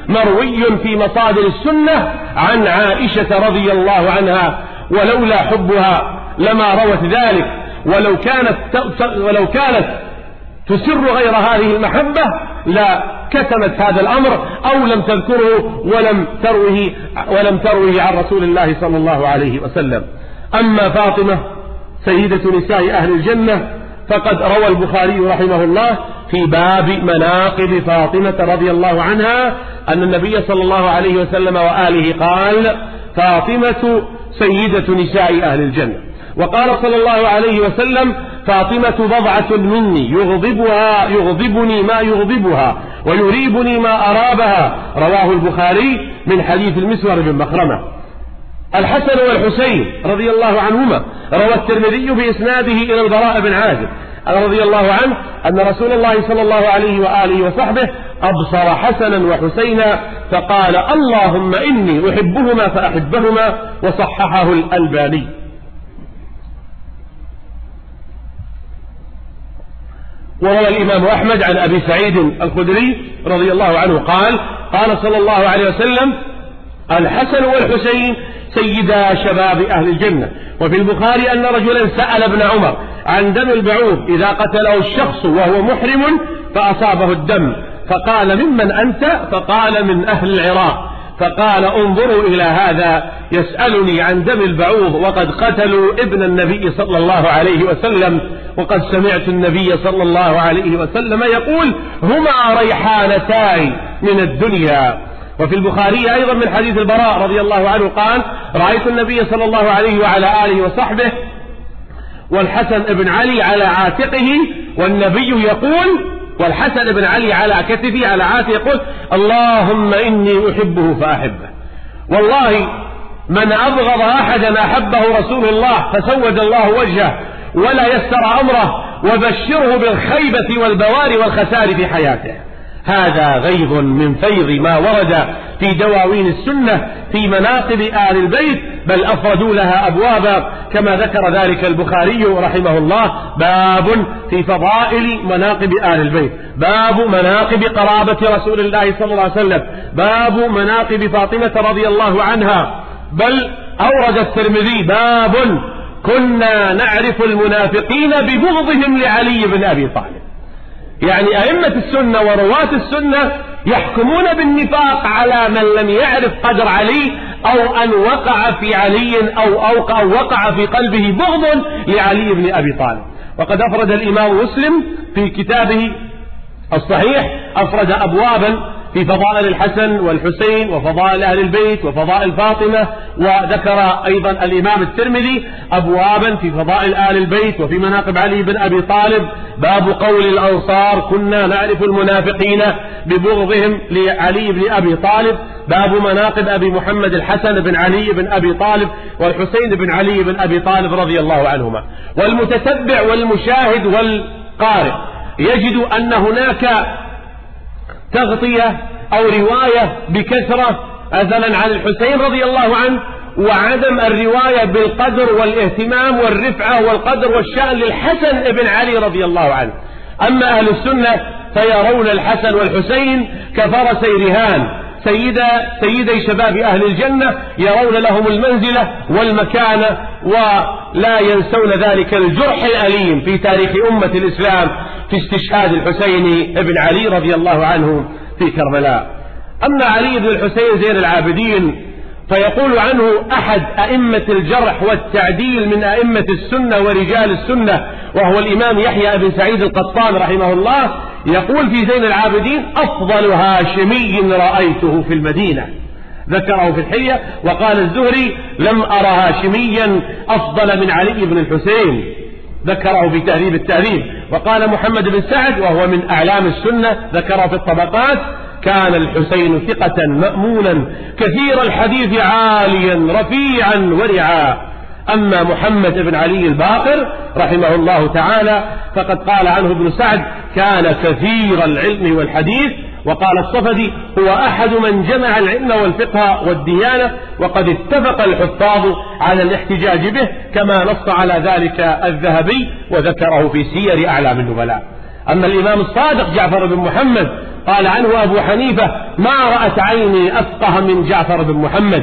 مروي في مصادر السنة عن عائشة رضي الله عنها، ولولا حبها لما روت ذلك، ولو كانت تسر غير هذه المحبة لا كتمت هذا الأمر أو لم تذكره ولم تروه عن رسول الله صلى الله عليه وسلم. أما فاطمة سيدة نساء أهل الجنة فقد روى البخاري رحمه الله في باب مناقب فاطمة رضي الله عنها أن النبي صلى الله عليه وسلم وآله قال: فاطمة سيدة نساء أهل الجنة. وقال صلى الله عليه وسلم: فاطمة بضعة مني يغضبني ما يغضبها ويريبني ما أرابها. رواه البخاري من حديث المسور بن مخرمة. الحسن والحسين رضي الله عنهما روى الترمذي بإسناده إلى البراء بن عازب رضي الله عنه أن رسول الله صلى الله عليه وآله وصحبه أبصر حسنا وحسينا فقال: اللهم إني أحبهما فأحبهما. وصححه الألباني. وروى الإمام أحمد عن أبي سعيد الخدري رضي الله عنه قال صلى الله عليه وسلم: الحسن والحسين سيدا شباب أهل الجنة. وفي البخاري أن رجلا سأل ابن عمر عن دم البعوض إذا قتله الشخص وهو محرم فأصابه الدم، فقال: ممن أنت؟ فقال: من أهل العراق. فقال: انظروا إلى هذا يسألني عن دم البعوض وقد قتلوا ابن النبي صلى الله عليه وسلم، وقد سمعت النبي صلى الله عليه وسلم يقول: هما ريحانتان من الدنيا. وفي البخاري أيضا من حديث البراء رضي الله عنه قال: رأيت النبي صلى الله عليه وعلى آله وصحبه والحسن بن علي على عاتقه والنبي يقول، والحسن بن علي على كتفه على عاتقه يقول: اللهم إني أحبه فأحبه. والله من أبغض أحدا أحبه رسول الله فسود الله وجهه ولا يسر أمره وبشره بالخيبة والبوار والخسار في حياته. هذا غيظ من فيض ما ورد في دواوين السنة في مناقب آل البيت، بل أفردوا لها أبوابا كما ذكر ذلك البخاري رحمه الله: باب في فضائل مناقب آل البيت، باب مناقب قرابة رسول الله صلى الله عليه وسلم، باب مناقب فاطمة رضي الله عنها. بل أورد الترمذي: باب كنا نعرف المنافقين ببغضهم لعلي بن أبي طالب. يعني أئمة السنة ورواة السنة يحكمون بالنفاق على من لم يعرف قدر علي أو أن وقع في علي أو وقع في قلبه بغض لعلي بن أبي طالب. وقد أفرد الإمام مسلم في كتابه الصحيح أفرد أبوابا في فضائل الحسن والحسين وفضائل أهل البيت وفضائل فاطمة. وذكر أيضا الإمام الترمذي أبوابا في فضائل آل البيت وفي مناقب علي بن أبي طالب. باب قول الأنصار: كنا نعرف المنافقين ببغضهم لعلي بن أبي طالب. باب مناقب أبي محمد الحسن بن علي بن أبي طالب والحسين بن علي بن أبي طالب رضي الله عنهما. والمتتبع والمشاهد والقارئ يجد أن هناك تغطية أو رواية بكثرة أزلا عن الحسين رضي الله عنه، وعدم الرواية بالقدر والاهتمام والرفعة والقدر والشأن للحسن بن علي رضي الله عنه. أما أهل السنة فيرون الحسن والحسين كفرسي رهان سيدي شباب أهل الجنة، يرون لهم المنزلة والمكانة ولا ينسون ذلك الجرح الأليم في تاريخ أمة الإسلام في استشهاد الحسين بن علي رضي الله عنه في كربلاء. أما علي بن الحسين زين العابدين فيقول عنه أحد أئمة الجرح والتعديل من أئمة السنة ورجال السنة، وهو الإمام يحيى بن سعيد القطان رحمه الله، يقول في زين العابدين: أفضل هاشمي رأيته في المدينة. ذكره في الحلية. وقال الزهري: لم أرى هاشميا أفضل من علي بن الحسين. ذكره في تهذيب التهذيب. وقال محمد بن سعد وهو من أعلام السنة ذكره في الطبقات: كان الحسين ثقة مأمونا كثير الحديث عاليا رفيعا ورعا. أما محمد بن علي الباقر رحمه الله تعالى فقد قال عنه ابن سعد: كان كثير العلم والحديث. وقال الصفدي: هو أحد من جمع العلم والفقه والديانة. وقد اتفق الحفاظ على الاحتجاج به كما نص على ذلك الذهبي وذكره في سير أعلام النبلاء. أما الإمام الصادق جعفر بن محمد قال عنه أبو حنيفة: ما رأت عيني أفقه من جعفر بن محمد.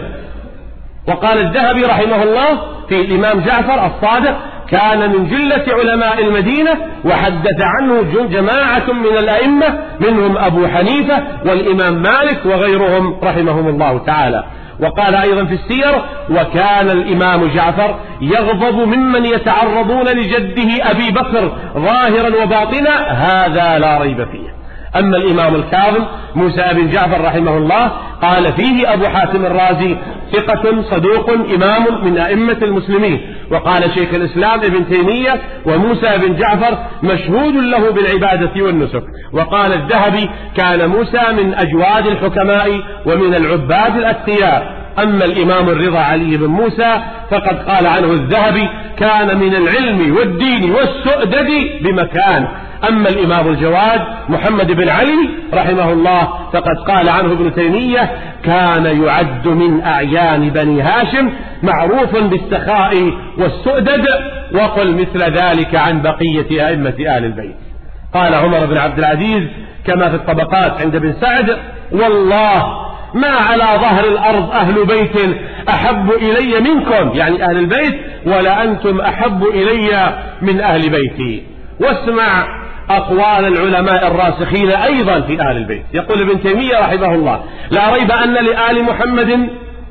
وقال الذهبي رحمه الله في الإمام جعفر الصادق: كان من جلة علماء المدينة، وحدث عنه جماعة من الأئمة منهم أبو حنيفة والإمام مالك وغيرهم رحمهم الله تعالى. وقال أيضا في السير: وكان الإمام جعفر يغضب ممن يتعرضون لجده أبي بكر ظاهرا وباطنا، هذا لا ريب فيه. أما الإمام الكاظم موسى بن جعفر رحمه الله قال فيه أبو حاتم الرازي: ثقة صدوق إمام من أئمة المسلمين. وقال شيخ الإسلام ابن تيمية: وموسى بن جعفر مشهود له بالعبادة والنسك. وقال الذهبي: كان موسى من أجواد الحكماء ومن العباد الأتقياء. أما الإمام الرضا علي بن موسى فقد قال عنه الذهبي: كان من العلم والدين والسؤدد بمكان. أما الإمام الجواد محمد بن علي رحمه الله فقد قال عنه ابن تيمية: كان يعد من أعيان بني هاشم، معروف بالسخاء والسؤدد. وقل مثل ذلك عن بقية أئمة آل البيت. قال عمر بن عبد العزيز كما في الطبقات عند ابن سعد: والله ما على ظهر الأرض أهل بيت أحب إلي منكم، يعني أهل البيت، ولا أنتم أحب إلي من أهل بيتي. واسمع أقوال العلماء الراسخين أيضا في أهل البيت. يقول ابن تيمية رحمه الله: لا ريب أن لآل محمد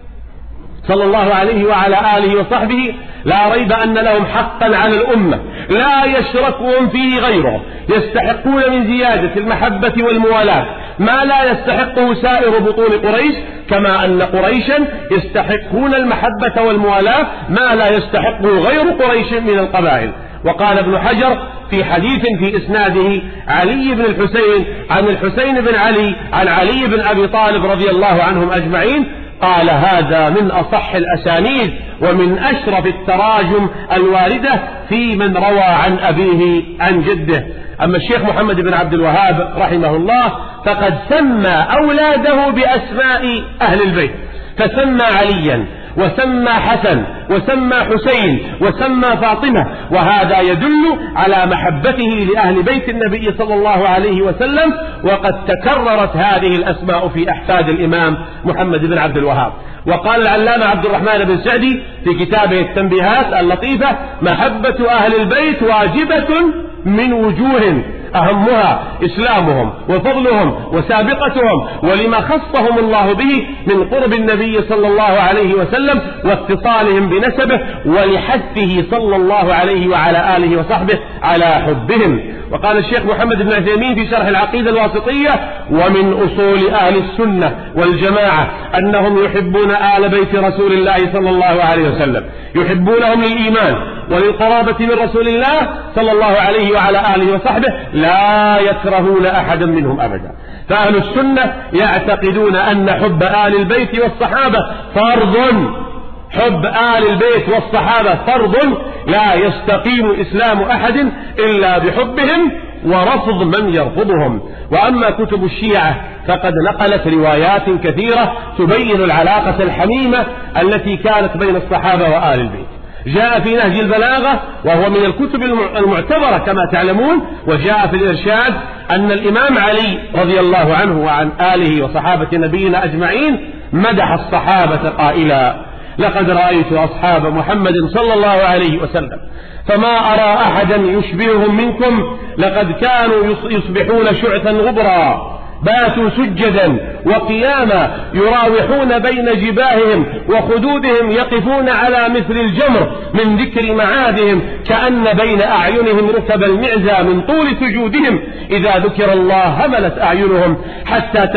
صلى الله عليه وعلى آله وصحبه لا ريب أن لهم حقا على الأمة لا يشركهم فيه غيره، يستحقون من زيادة المحبة والموالاة ما لا يستحقه سائر بطون قريش، كما أن قريشا يستحقون المحبة والموالاة ما لا يستحقه غير قريش من القبائل. وقال ابن حجر في حديث في إسناده علي بن الحسين عن الحسين بن علي عن علي بن أبي طالب رضي الله عنهم أجمعين، قال: هذا من أصح الأسانيد ومن أشرف التراجم الواردة في من روى عن أبيه عن جده. أما الشيخ محمد بن عبد الوهاب رحمه الله فقد سمى أولاده بأسماء أهل البيت، فسمى عليا وسمى حسن وسمى حسين وسمى فاطمة، وهذا يدل على محبته لأهل بيت النبي صلى الله عليه وسلم. وقد تكررت هذه الأسماء في أحفاد الإمام محمد بن عبد الوهاب. وقال العلامة عبد الرحمن بن سعدي في كتابه التنبيهات اللطيفة: محبة أهل البيت واجبة من وجوه، أهمها إسلامهم وفضلهم وسابقتهم ولما خصهم الله به من قرب النبي صلى الله عليه وسلم واتصالهم بنسبه، ولحثه صلى الله عليه وعلى آله وصحبه على حبهم. وقال الشيخ محمد بن عثيمين في شرح العقيدة الواسطية: ومن أصول أهل السنة والجماعة أنهم يحبون آل بيت رسول الله صلى الله عليه وسلم، يحبونهم للإيمان وللقرابة من رسول الله صلى الله عليه وعلى آله وصحبه، لا يكرهون أحدا منهم أبدا. فأهل السنة يعتقدون أن حب آل البيت والصحابة فرض، حب آل البيت والصحابة فرض، لا يستقيم إسلام أحد إلا بحبهم ورفض من يرفضهم. وأما كتب الشيعة فقد نقلت روايات كثيرة تبين العلاقة الحميمة التي كانت بين الصحابة وآل البيت. جاء في نهج البلاغة وهو من الكتب المعتبرة كما تعلمون، وجاء في الإرشاد أن الإمام علي رضي الله عنه وعن آله وصحابة نبينا أجمعين مدح الصحابة قائلا: لقد رأيت أصحاب محمد صلى الله عليه وسلم فما أرى أحدا يشبههم منكم، لقد كانوا يصبحون شعثا غبرا، باتوا سجدا وقياما، يراوحون بين جباههم وخدودهم، يقفون على مثل الجمر من ذكر معادهم، كأن بين أعينهم ركب المعزى من طول سجودهم، إذا ذكر الله هملت أعينهم حتى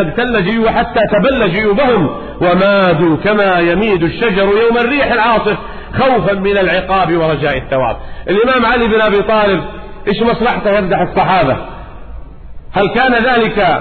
تبل جيوبهم، ومادوا كما يميد الشجر يوم الريح العاصف خوفا من العقاب ورجاء الثواب. الإمام علي بن أبي طالب إيش مصلحته يمدح الصحابة؟ هل كان ذلك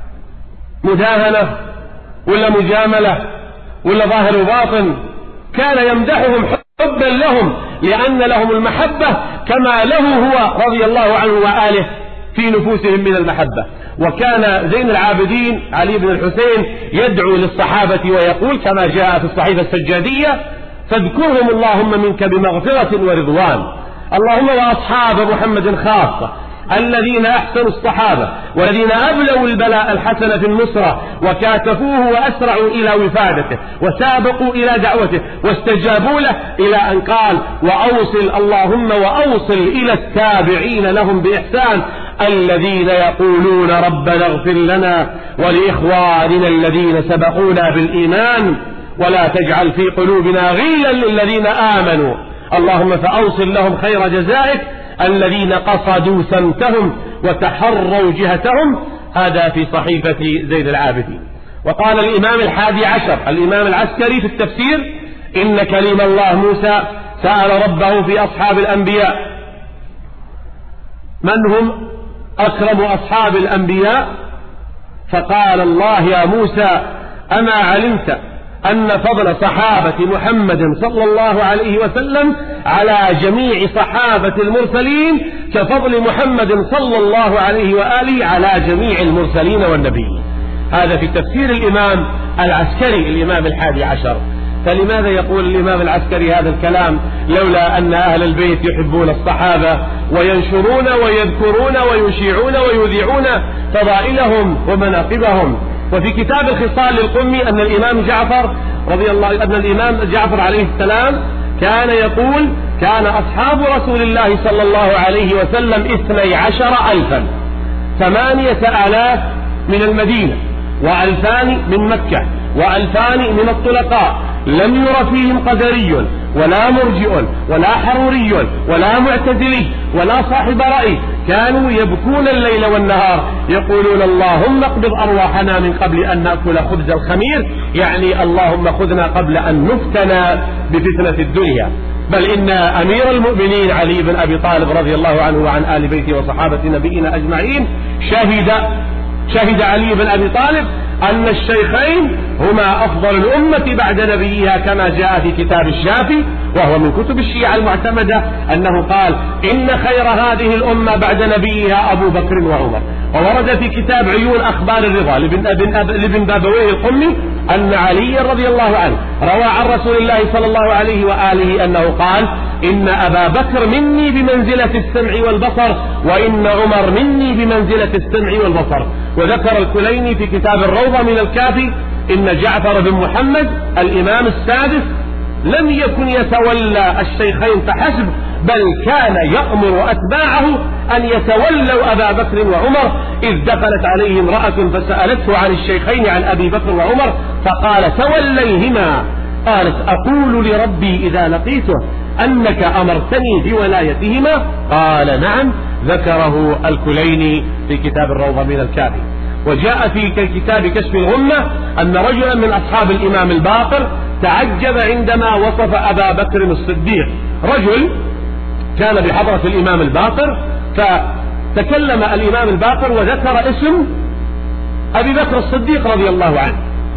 مداهنة ولا مجاملة ولا ظاهر وباطن؟ كان يمدحهم حبا لهم لأن لهم المحبة كما له هو رضي الله عنه وآله في نفوسهم من المحبة. وكان زين العابدين علي بن الحسين يدعو للصحابة ويقول كما جاء في الصحيفة السجادية: فاذكرهم اللهم منك بمغفرة ورضوان، اللهم وأصحاب محمد خاصة، الذين أحسنوا الصحابة والذين أبلوا البلاء الحسن في النصرة وكاتفوه وأسرعوا إلى وفادته وسابقوا إلى دعوته واستجابوا له، إلى أن قال وأوصل اللهم وأوصل إلى التابعين لهم بإحسان الذين يقولون ربنا اغفر لنا ولإخواننا الذين سبقونا بالإيمان ولا تجعل في قلوبنا غلا للذين آمنوا اللهم فأوصل لهم خير جزائك الذين قصدوا سمتهم وتحروا جهتهم. هذا في صحيفة زين العابدين. وقال الإمام 11 الإمام العسكري في التفسير: إن كليم الله موسى سأل ربه في أصحاب الأنبياء من هم أكرم أصحاب الأنبياء، فقال الله يا موسى أما علمت أن فضل صحابة محمد صلى الله عليه وسلم على جميع صحابة المرسلين كفضل محمد صلى الله عليه وآله على جميع المرسلين والنبيين. هذا في تفسير الإمام العسكري الإمام 11. فلماذا يقول الإمام العسكري هذا الكلام لولا أن أهل البيت يحبون الصحابة وينشرون ويذكرون ويشيعون ويذيعون فضائلهم ومناقبهم؟ وفي كتاب الخصال للقمي أن الإمام جعفر عليه السلام كان يقول: كان أصحاب رسول الله صلى الله عليه وسلم 12,000، 8,000 من المدينة و2,000 من مكة و2,000 من الطلقاء، لم ير فيهم قدري ولا مرجئ ولا حروري ولا معتزلي ولا صاحب رأي، كانوا يبكون الليل والنهار يقولون اللهم اقبض أرواحنا من قبل أن نأكل خبز الخمير، يعني اللهم خذنا قبل أن نفتن بفتنة الدنيا. بل إن أمير المؤمنين علي بن أبي طالب رضي الله عنه وعن آل بيته وصحابة نبينا أجمعين شهد علي بن أبي طالب أن الشيخين هما أفضل الأمة بعد نبيها، كما جاء في كتاب الشافي وهو من كتب الشيعة المعتمدة أنه قال: إن خير هذه الأمة بعد نبيها أبو بكر وعمر. وورد في كتاب عيون أخبار الرضا لابن بابويه القمي أن علي رضي الله عنه روى عن رسول الله صلى الله عليه وآله أنه قال: إن أبا بكر مني بمنزلة السمع والبصر، وإن عمر مني بمنزلة السمع والبصر. وذكر الكليني في كتاب الروضة من الكافي إن جعفر بن محمد الإمام السادس لم يكن يتولى الشيخين فحسب، بل كان يأمر أتباعه أن يتولوا أبا بكر وعمر، إذ دخلت عليه امرأة فسألته عن الشيخين عن أبي بكر وعمر فقال: توليهما. قالت: أقول لربي إذا لقيته أنك أمرتني بولايتهما؟ قال: نعم. ذكره الكليني في كتاب الروضة من الكافي. وجاء في كتاب كشف الغمة أن رجلا من أصحاب الإمام الباقر تعجب عندما وصف أبا بكر الصديق. رجل كان بحضرة الإمام الباقر فتكلم الإمام الباقر وذكر اسم أبي بكر الصديق رضي الله عنه،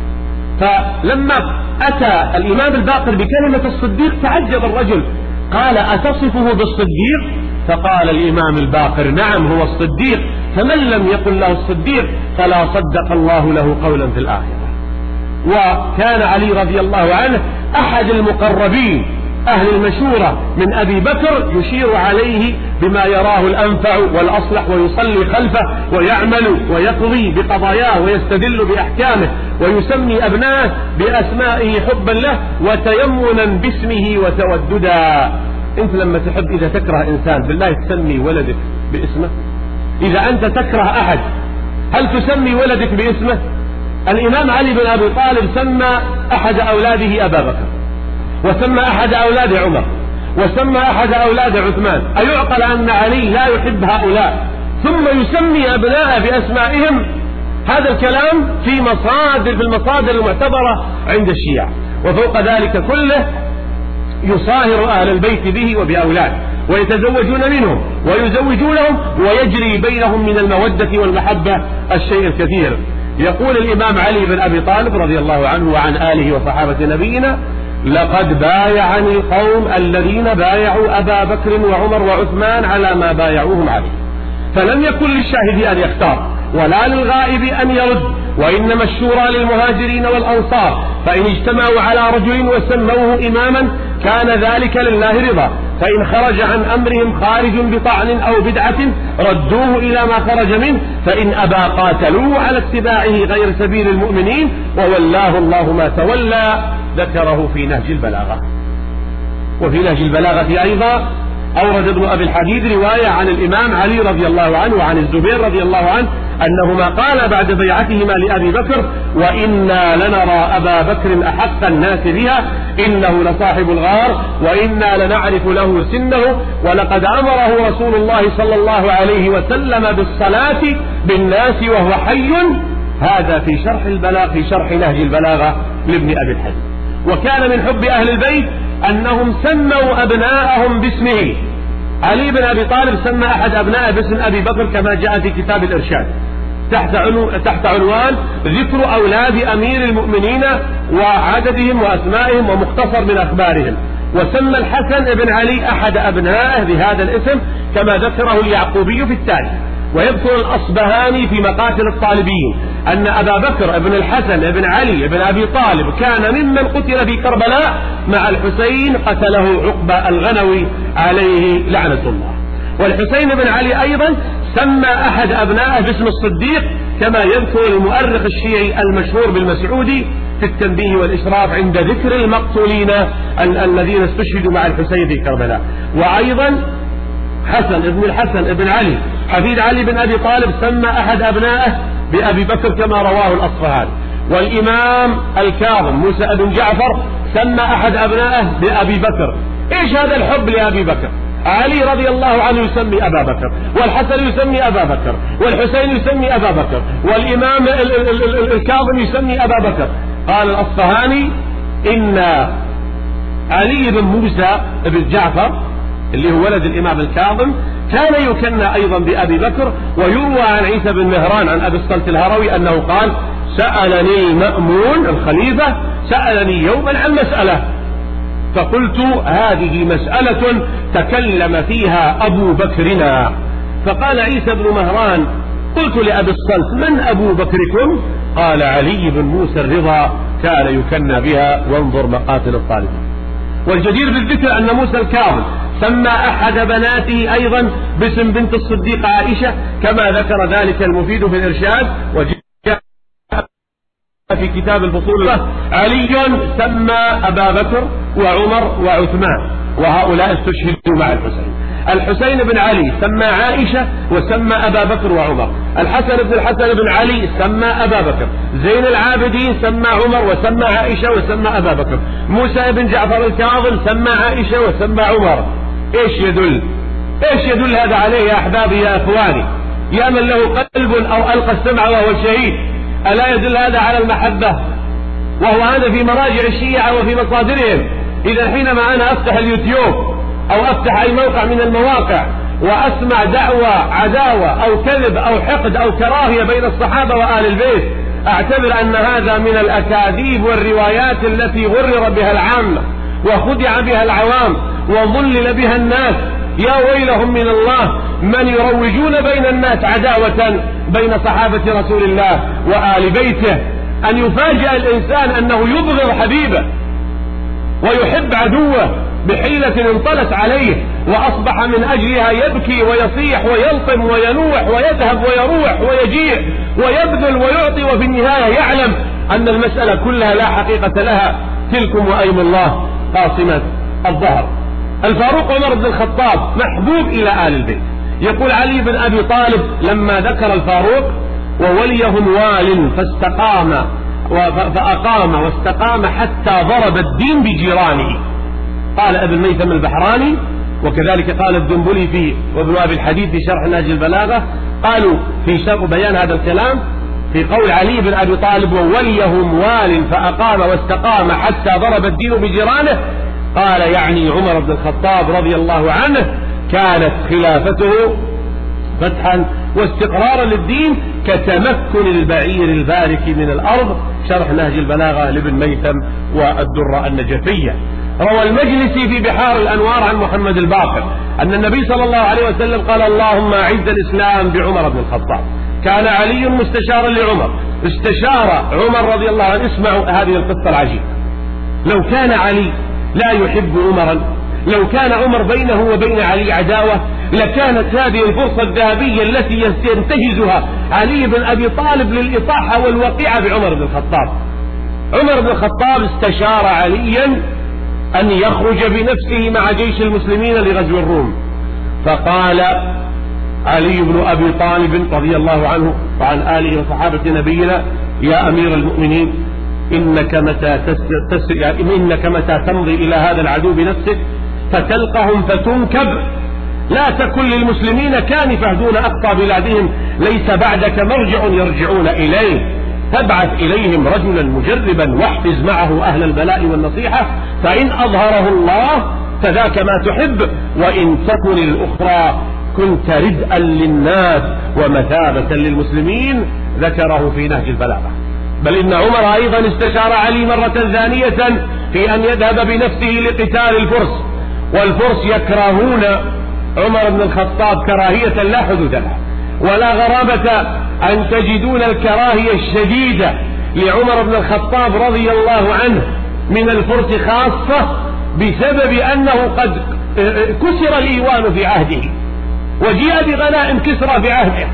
فلما أتى الإمام الباقر بكلمة الصديق تعجب الرجل، قال: أتصفه بالصديق؟ فقال الإمام الباقر: نعم هو الصديق، فمن لم يقل له الصديق فلا صدق الله له قولا في الآخرة. وكان علي رضي الله عنه أحد المقربين أهل المشورة من أبي بكر، يشير عليه بما يراه الأنفع والأصلح ويصلي خلفه ويعمل ويقضي بقضاياه ويستدل بأحكامه ويسمي أبنائه بأسمائه حبا له وتيمنا باسمه وتوددا. أنت لما تحب إذا تكره إنسان بالله تسمي ولدك باسمه؟ إذا أنت تكره أحد هل تسمي ولدك باسمه؟ الإمام علي بن أبي طالب سمى أحد أولاده أبا بكر، وسمى أحد أولاد عمر، وسمى أحد أولاد عثمان. أيعقل أن علي لا يحب هؤلاء ثم يسمي أبناءه بأسمائهم؟ هذا الكلام في المصادر المعتبرة عند الشيعة. وفوق ذلك كله يصاهر أهل البيت به وبأولاد، ويتزوجون منهم ويزوجونهم، ويجري بينهم من المودة والمحبة الشيء الكثير. يقول الإمام علي بن أبي طالب رضي الله عنه وعن آله وصحابة نبينا: لقد بايعني القوم الذين بايعوا أبا بكر وعمر وعثمان على ما بايعوهم عليه، فلم يكن للشاهد أن يختار ولا للغائب أن يرد، وإنما الشورى للمهاجرين والأنصار، فإن اجتمعوا على رجل وسموه إماما كان ذلك لله رضا، فإن خرج عن أمرهم خارج بطعن أو بدعة ردوه إلى ما خرج منه، فإن أبى قاتلوه على اتباعه غير سبيل المؤمنين وولاه الله ما تولى. ذكره في نهج البلاغة. وفي نهج البلاغة أيضا أورد ابن أبي الحديد رواية عن الإمام علي رضي الله عنه وعن الزبير رضي الله عنه أنهما قال بعد بيعتهما لأبي بكر: وإنا لنرى أبا بكر أحق الناس بها، إنه لصاحب الغار، وإنا لنعرف له سنه، ولقد أمره رسول الله صلى الله عليه وسلم بالصلاة بالناس وهو حي. هذا في شرح نهج البلاغة لابن أبي الحديد. وكان من حب أهل البيت أنهم سموا أبناءهم باسمه. علي بن أبي طالب سمى أحد أبنائه باسم أبي بكر كما جاء في كتاب الإرشاد تحت عنوان ذكر أولاد أمير المؤمنين وعددهم وأسمائهم ومختصر من أخبارهم. وسمى الحسن بن علي أحد أبنائه بهذا الاسم كما ذكره اليعقوبي في التاريخ. ويذكر الأصبهاني في مقاتل الطالبين أن أبا بكر بن الحسن بن علي بن أبي طالب كان ممن قتل في كربلاء مع الحسين قتله عقبة الغنوي عليه لعنة الله. والحسين بن علي أيضا سمى أحد أبنائه باسم الصديق كما يذكر المؤرخ الشيعي المشهور بالمسعودي في التنبيه والإشراف عند ذكر المقتولين الذين استشهدوا مع الحسين في كربلاء. وأيضا الحسن بن علي حفيد علي بن أبي طالب سمى أحد أبنائه بأبي بكر كما رواه الأصفهاني. والإمام الكاظم موسى بن جعفر سمى أحد أبنائه بأبي بكر. إيش هذا الحب لأبي بكر؟ علي رضي الله عنه يسمي أبا بكر، والحسن يسمي أبا بكر، والحسين يسمي أبا بكر، والإمام الكاظم يسمي أبا بكر. قال الأصفهاني إن علي بن موسى بن جعفر اللي هو ولد الإمام الكاظم كان يكنى أيضا بأبي بكر. ويروى عن عيسى بن مهران عن أبي الصلت الهروي أنه قال: سألني المأمون الخليفة سألني يوما عن مسألة فقلت: هذه مسألة تكلم فيها أبو بكرنا. فقال عيسى بن مهران: قلت لأبي الصلت: من أبو بكركم؟ قال: علي بن موسى الرضا كان يكنى بها. وانظر مقاتل الطالبين. والجدير بالذكر أن موسى الكاظم سمى أحد بناته أيضا باسم بنت الصديق عائشة كما ذكر ذلك المفيد في الإرشاد. وجاء في كتاب الفصول: علي سمى أبا بكر وعمر وعثمان، وهؤلاء استشهدوا مع الحسين بن علي سمى عائشة وسمى أبا بكر وعمر. الحسن بن علي سمى أبا بكر. زين العابدين سمى عمر وسمى عائشة وسمى أبا بكر. موسى بن جعفر الكاظم سمى عائشة وسمى عمر. ايش يدل هذا عليه يا أحبابي يا أخواني؟ يا من له قلب أو ألقى السمع وهو شهيد، ألا يدل هذا على المحبة؟ وهو هذا في مراجع الشيعة وفي مصادرهم. إذا حينما أنا أفتح اليوتيوب أو أفتح أي موقع من المواقع وأسمع دعوة عداوة أو كذب أو حقد أو كراهية بين الصحابة وآل البيت، أعتبر أن هذا من الأكاذيب والروايات التي غرر بها العامة وخدع بها العوام وضلل بها الناس. يا ويلهم من الله من يروجون بين الناس عداوة بين صحابة رسول الله وآل بيته. أن يفاجأ الإنسان أنه يبغض حبيبه ويحب عدوه بحيلة انطلت عليه وأصبح من أجلها يبكي ويصيح ويلطم وينوح ويذهب ويروح ويجيء ويبذل ويعطي، وفي النهاية يعلم أن المسألة كلها لا حقيقة لها. تلكم وأيم الله قاصمة الظهر. الفاروق عمر بن الخطاب محبوب إلى آل البيت. يقول علي بن أبي طالب لما ذكر الفاروق: ووليهم وال فأقام واستقام حتى ضرب الدين بجيرانه. قال ابن ميثم البحراني، وكذلك قال الدنبلي في وابن أبي الحديد في شرح نهج البلاغة، قالوا في شرح بيان هذا الكلام في قول علي بن أبي طالب: ووليهم وال فأقام واستقام حتى ضرب الدين بجيرانه، قال يعني عمر بن الخطاب رضي الله عنه كانت خلافته فتحا واستقرارا للدين كتمكن البعير البارك من الأرض. شرح نهج البلاغة لابن ميثم والدرة النجفية. روى المجلسي في بحار الأنوار عن محمد الباقر أن النبي صلى الله عليه وسلم قال: اللهم أعز الإسلام بعمر بن الخطاب. كان علي مستشارا لعمر، استشار عمر رضي الله عنه. اسمعوا هذه القصة العجيبة. لو كان علي لا يحب عمرا لو كان عمر بينه وبين علي عداوة لكانت هذه الفرصة الذهبية التي ينتهزها علي بن أبي طالب للإطاحة والوقيعة بعمر بن الخطاب. عمر بن الخطاب استشار عليا أن يخرج بنفسه مع جيش المسلمين لغزو الروم، فقال علي بن أبي طالب رضي الله عنه وعن آله وصحابة نبينا: يا أمير المؤمنين، إنك متى تمضي إلى هذا العدو بنفسك فتلقهم فتنكب، لا تكن للمسلمين كانفة دون أقصى بلادهم، ليس بعدك مرجع يرجعون إليه، فابعث إليهم رجلا مجربا واحفز معه أهل البلاء والنصيحة، فإن أظهره الله فذاك ما تحب، وإن تكن الأخرى كنت ردءا للناس ومثابة للمسلمين. ذكره في نهج البلاغة. بل إن عمر أيضا استشار علي مرة ثانية في أن يذهب بنفسه لقتال الفرس، والفرس يكرهون عمر بن الخطاب كراهية لا حدود لها، ولا غرابة أن تجدون الكراهية الشديدة لعمر بن الخطاب رضي الله عنه من الفرس خاصة بسبب أنه قد كسر الإيوان في عهده، وجيء بغنائم كسرى في عهده،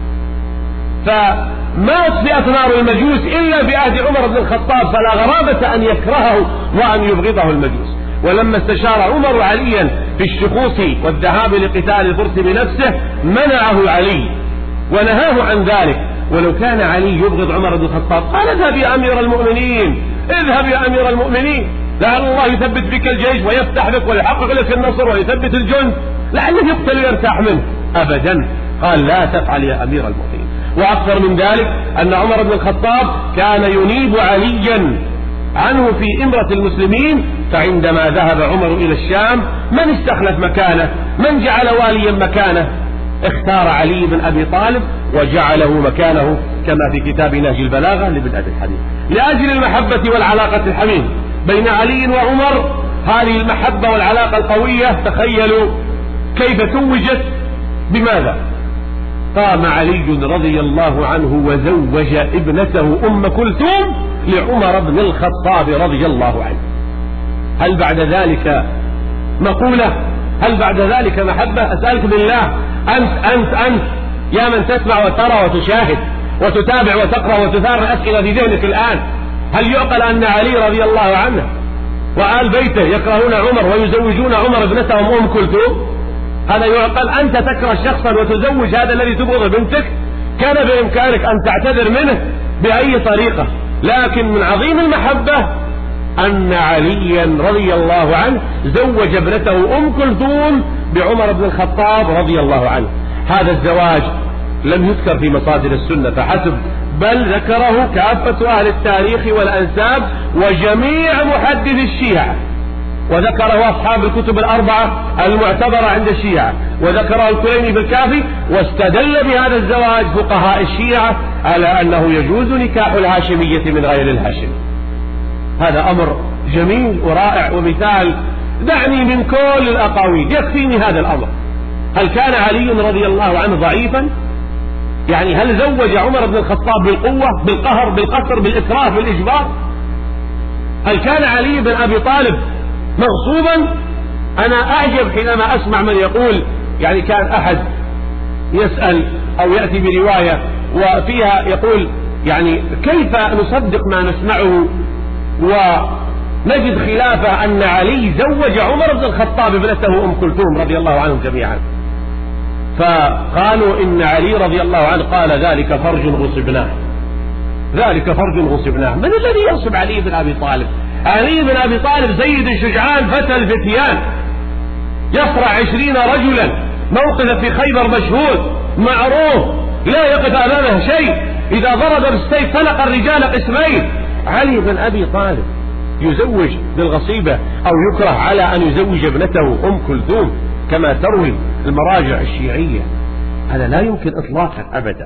فما أطفئت نار المجوس إلا في عهد عمر بن الخطاب، فلا غرابة أن يكرهه وأن يبغضه المجوس. ولما استشار عمر عليا في الشخوص والذهاب لقتال الفرس بنفسه منعه علي ونهاه عن ذلك. ولو كان علي يبغض عمر بن الخطاب قال: اذهب يا أمير المؤمنين، اذهب يا أمير المؤمنين، لعل الله يثبت بك الجيش ويفتح بك ويحقق لك النصر ويثبت الجند، لعله يقتل ويرتاح منه. أبدا، قال: لا تفعل يا أمير المؤمنين. وأكثر من ذلك أن عمر بن الخطاب كان ينيب عليا عنه في إمرة المسلمين، فعندما ذهب عمر إلى الشام من استخلف مكانه؟ من جعل واليا مكانه؟ اختار علي بن أبي طالب وجعله مكانه، كما في كتاب نهج البلاغة لابن أبي الحديث، لأجل المحبة والعلاقة الحميمة بين علي وعمر. هذه المحبة والعلاقة القوية تخيلوا كيف توجت بماذا؟ قام علي رضي الله عنه وزوج ابنته أم كلثوم لعمر بن الخطاب رضي الله عنه. هل بعد ذلك مقولة؟ هل بعد ذلك محبة؟ أسألك بالله، أنت يا من تسمع وترى وتشاهد وتتابع وتقرأ وتثار الأسئلة في ذهنك الآن، هل يعقل أن علي رضي الله عنه وآل بيته يكرهون عمر ويزوجون عمر ابنتهم أم كلثوم؟ هذا يعقل؟ أنت تكره شخصا وتزوج هذا الذي تبغض بنتك؟ كان بإمكانك أن تعتذر منه بأي طريقة، لكن من عظيم المحبة أن عليا رضي الله عنه زوج ابنته أم كلثوم بعمر بن الخطاب رضي الله عنه. هذا الزواج لم يذكر في مصادر السنة فحسب، بل ذكره كافة أهل التاريخ والأنساب وجميع محدث الشيعة، وذكره أصحاب الكتب الأربعة المعتبرة عند الشيعة، وذكره الكليني في الكافي، واستدل بهذا الزواج فقهاء الشيعة على أنه يجوز نكاح الهاشمية من غير الهاشم. هذا أمر جميل ورائع ومثال دعني من كل الأقاويل، يكفيني هذا الأمر. هل كان علي رضي الله عنه ضعيفا؟ يعني هل زوج عمر بن الخطاب بالقوة، بالقهر، بالقصر، بالإكراه، بالإجبار؟ هل كان علي بن أبي طالب مغصوبا؟ أنا أعجب حينما أسمع من يقول، يعني كان أحد يسأل أو يأتي برواية وفيها يقول يعني كيف نصدق ما نسمعه ونجد خلافه أن علي زوج عمر بن الخطاب ابنته أم كلثوم رضي الله عنهم جميعا. فقالوا إن علي رضي الله عنه قال: ذلك فرج غصبناه، ذلك فرج غصبناه. من الذي يغصب علي بن أبي طالب؟ علي بن أبي طالب سيد الشجعان فتى الفتيان، يصرع 20 رجلا، موقف في خيبر مشهود معروف، لا يقف أمامه شيء، إذا ضرب بالسيف فلق الرجال قسمين. علي بن أبي طالب يزوج بالغصيبة أو يكره على أن يزوج ابنته أم كلثوم كما تروي المراجع الشيعية؟ هذا لا يمكن إطلاقا أبدا.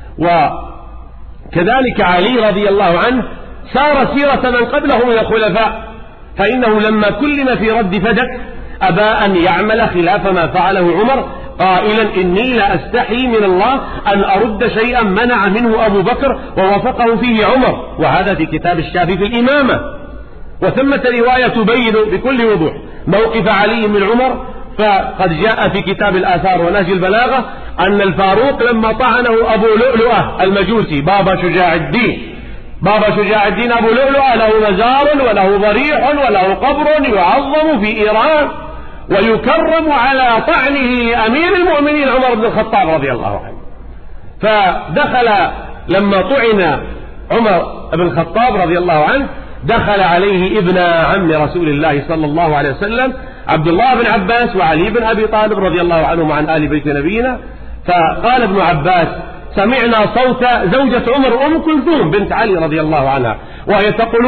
وكذلك علي رضي الله عنه سار سيرة من قبله من الخلفاء، فإنه لما كلم في رد فدك أبى أن يعمل خلاف ما فعله عمر، قائلا: إني لا أستحي من الله أن أرد شيئا منع منه أبو بكر ووافقه فيه عمر. وهذا في كتاب الشافعي في الإمامة. وثمة رواية تبين بكل وضوح موقف علي من عمر، فقد جاء في كتاب الآثار ونهج البلاغة أن الفاروق لما طعنه أبو لؤلؤة المجوسي بابا شجاع الدين أبو لؤلؤة له مزار وله ضريح وله قبر يعظم في إيران ويكرم على طعنه أمير المؤمنين عمر بن الخطاب رضي الله عنه. فدخل لما طعن عمر بن الخطاب رضي الله عنه دخل عليه ابن عم رسول الله صلى الله عليه وسلم عبد الله بن عباس وعلي بن أبي طالب رضي الله عنهم وعن آل بيت نبينا. فقال ابن عباس: سمعنا صوت زوجة عمر أم كلثوم بنت علي رضي الله عنها وهي تقول: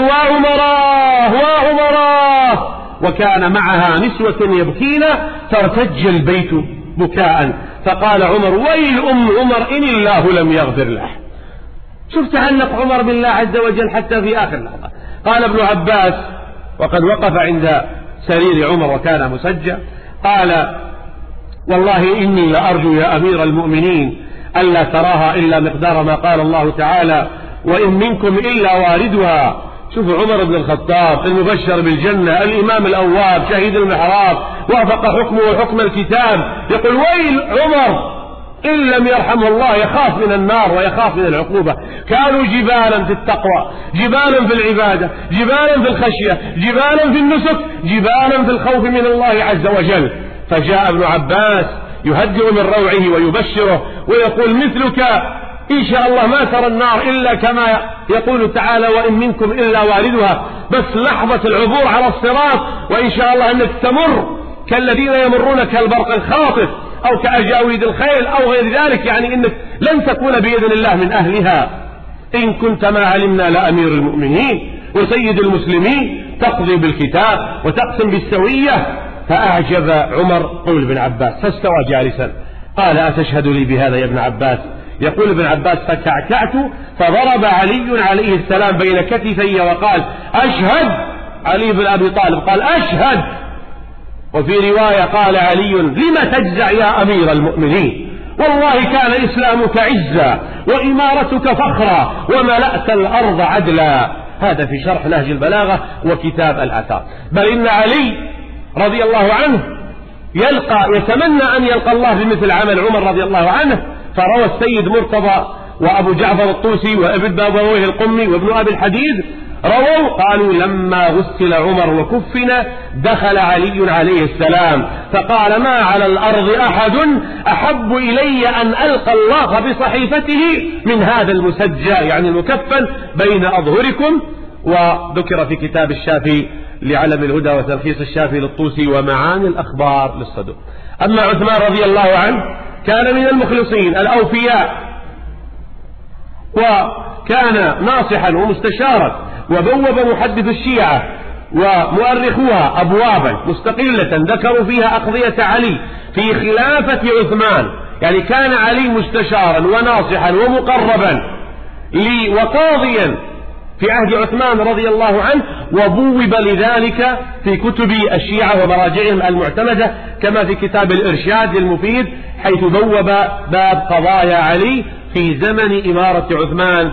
وعمراه، وكان معها نسوة يبكين فارتج البيت بكاء. فقال عمر: ويل عمر إن الله لم يغفر له. شوف تعلق عمر بالله عز وجل حتى في آخر لحظة. قال ابن عباس وقد وقف عند سرير عمر وكان مسجى، قال: والله إني لأرجو يا أمير المؤمنين ألا تراها إلا مقدار ما قال الله تعالى: وإن منكم إلا واردها. شوف عمر بن الخطاب المبشر بالجنة، الإمام الأواب، شهيد المحراب، وافق حكمه حكم الكتاب، يقول: ويل عمر إن لم يرحمه الله، يخاف من النار ويخاف من العقوبة. كانوا جبالا في التقوى، جبالا في العبادة، جبالا في الخشية، جبالا في النسك، جبالا في الخوف من الله عز وجل. فجاء ابن عباس يهدئ من روعه ويبشره ويقول: مثلك إن شاء الله ما ترى النار إلا كما يقول تعالى: وإن منكم إلا واردها. بس لحظة العبور على الصراط وإن شاء الله أنك تمر كالذين يمرون كالبرق الخاطف أو كأجاويد الخيل أو غير ذلك، يعني إنك لن تكون بإذن الله من أهلها. إن كنت ما علمنا لأمير المؤمنين وسيد المسلمين تقضي بالكتاب وتقسم بالسوية. فأعجب عمر قول ابن عباس فاستوى جالسا. قال: أتشهد لي بهذا يا ابن عباس؟ يقول ابن عباس: فكعكعت فضرب علي عليه السلام بين كتفي وقال: أشهد. علي بن أبي طالب قال: أشهد. وفي رواية قال علي: لم تجزع يا أمير المؤمنين؟ والله كان إسلامك عزا وإمارتك فخرا وملأت الأرض عدلا. هذا في شرح نهج البلاغة وكتاب الآثار. بل إن علي رضي الله عنه يتمنى أن يلقى الله بمثل عمل عمر رضي الله عنه. فروى السيد مرتضى وأبو جعفر الطوسي وابن بابويه القمي وابن أبي الحديد رووا قالوا: لما غسل عمر وكفن دخل علي عليه السلام فقال: ما على الأرض أحد أحب إلي أن ألقى الله بصحيفته من هذا المسجى، يعني المكفن بين أظهركم. وذكر في كتاب الشافي لعلم الهدى وتلخيص الشافي للطوسي ومعاني الأخبار للصدوق. أما عثمان رضي الله عنه كان من المخلصين الأوفياء، وكان ناصحا ومستشارا، وبوب محدث الشيعة ومؤرخوها أبوابا مستقلة ذكروا فيها أقضية علي في خلافة عثمان. يعني كان علي مستشارا وناصحا ومقربا وقاضيا في عهد عثمان رضي الله عنه، وبوب لذلك في كتب الشيعة ومراجعهم المعتمدة كما في كتاب الإرشاد المفيد، حيث بوب باب قضايا علي في زمن إمارة عثمان،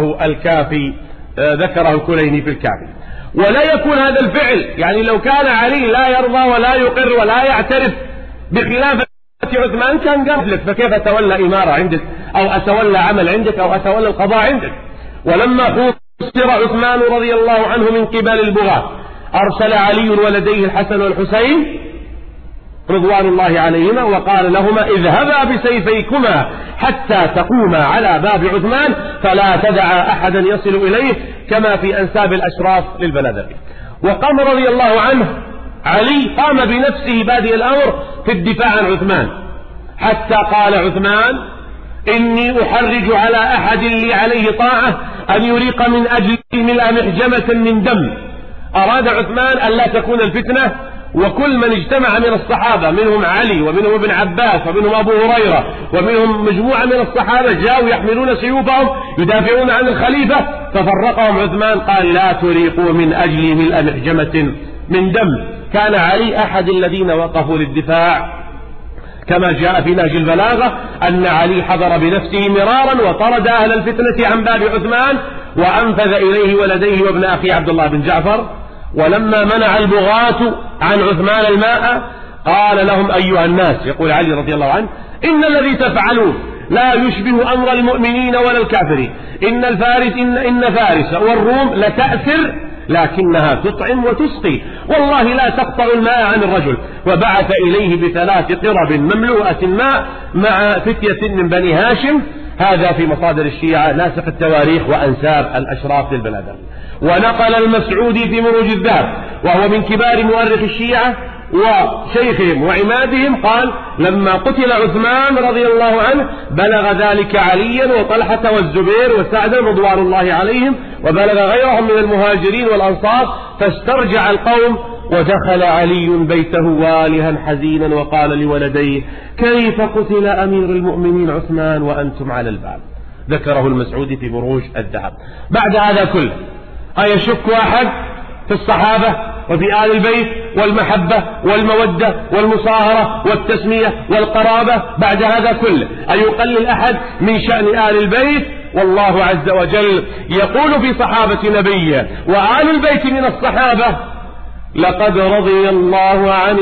ذكره الكليني في الكافي. ولا يكون هذا الفعل، يعني لو كان علي لا يرضى ولا يقر ولا يعترف بخلافة عثمان كان قال لك: فكيف أتولى إمارة عندك أو أتولى عمل عندك أو أتولى القضاء عندك؟ ولما خسر عثمان رضي الله عنه من قبل البغاة أرسل علي ولديه الحسن والحسين رضوان الله عليهما وقال لهما: اذهبا بسيفيكما حتى تقوما على باب عثمان فلا تدعا أحدا يصل إليه، كما في أنساب الأشراف للبلدري. وقام رضي الله عنه علي قام بنفسه بادئ الأمر في الدفاع عن عثمان، حتى قال عثمان: إني أحرج على أحد لي عليه طاعة أن يريق من أجل ملء محجمة من دم. أراد عثمان أن لا تكون الفتنة، وكل من اجتمع من الصحابة منهم علي ومنهم ابن عباس ومنهم أبو هريرة ومنهم مجموعة من الصحابة جاءوا يحملون سيوفهم يدافعون عن الخليفة، ففرقهم عثمان قال: لا تريقوا من أجل ملء محجمة من دم. كان علي أحد الذين وقفوا للدفاع، كما جاء في نهج البلاغة أن علي حضر بنفسه مرارا وطرد أهل الفتنة عن باب عثمان، وأنفذ إليه ولديه وابن أخي عبد الله بن جعفر ولما منع البغاة عن عثمان الماء قال لهم أيها الناس، يقول علي رضي الله عنه: إن الذي تفعلون لا يشبه أمر المؤمنين ولا الكافرين، إن فارس والروم لتأثر لكنها تطعم وتسقي، والله لا تقطع الماء عن الرجل. وبعث إليه ب3 قرب مملوءة ماء مع فتية من بني هاشم. هذا في مصادر الشيعة ناسخ التواريخ وأنساب الأشراف للبلاد. ونقل المسعودي في مروج الذهب وهو من كبار مؤرخ الشيعة وشيخهم وعمادهم قال: لما قتل عثمان رضي الله عنه بلغ ذلك عليا وطلحة والزبير وسعدا رضوان الله عليهم، وبلغ غيرهم من المهاجرين والأنصار، فاسترجع القوم، ودخل علي بيته والها حزينا وقال لولديه: كيف قتل أمير المؤمنين عثمان وأنتم على الباب؟ ذكره المسعودي في مروج الذهب. بعد هذا كله أيشك أحد في الصحابة وفي آل البيت والمحبة والمودة والمصاهرة والتسمية والقرابة؟ بعد هذا كله أيقلل أحد من شأن آل البيت؟ والله عز وجل يقول في صحابة نبيه وآل البيت من الصحابة: لقد رضي الله عن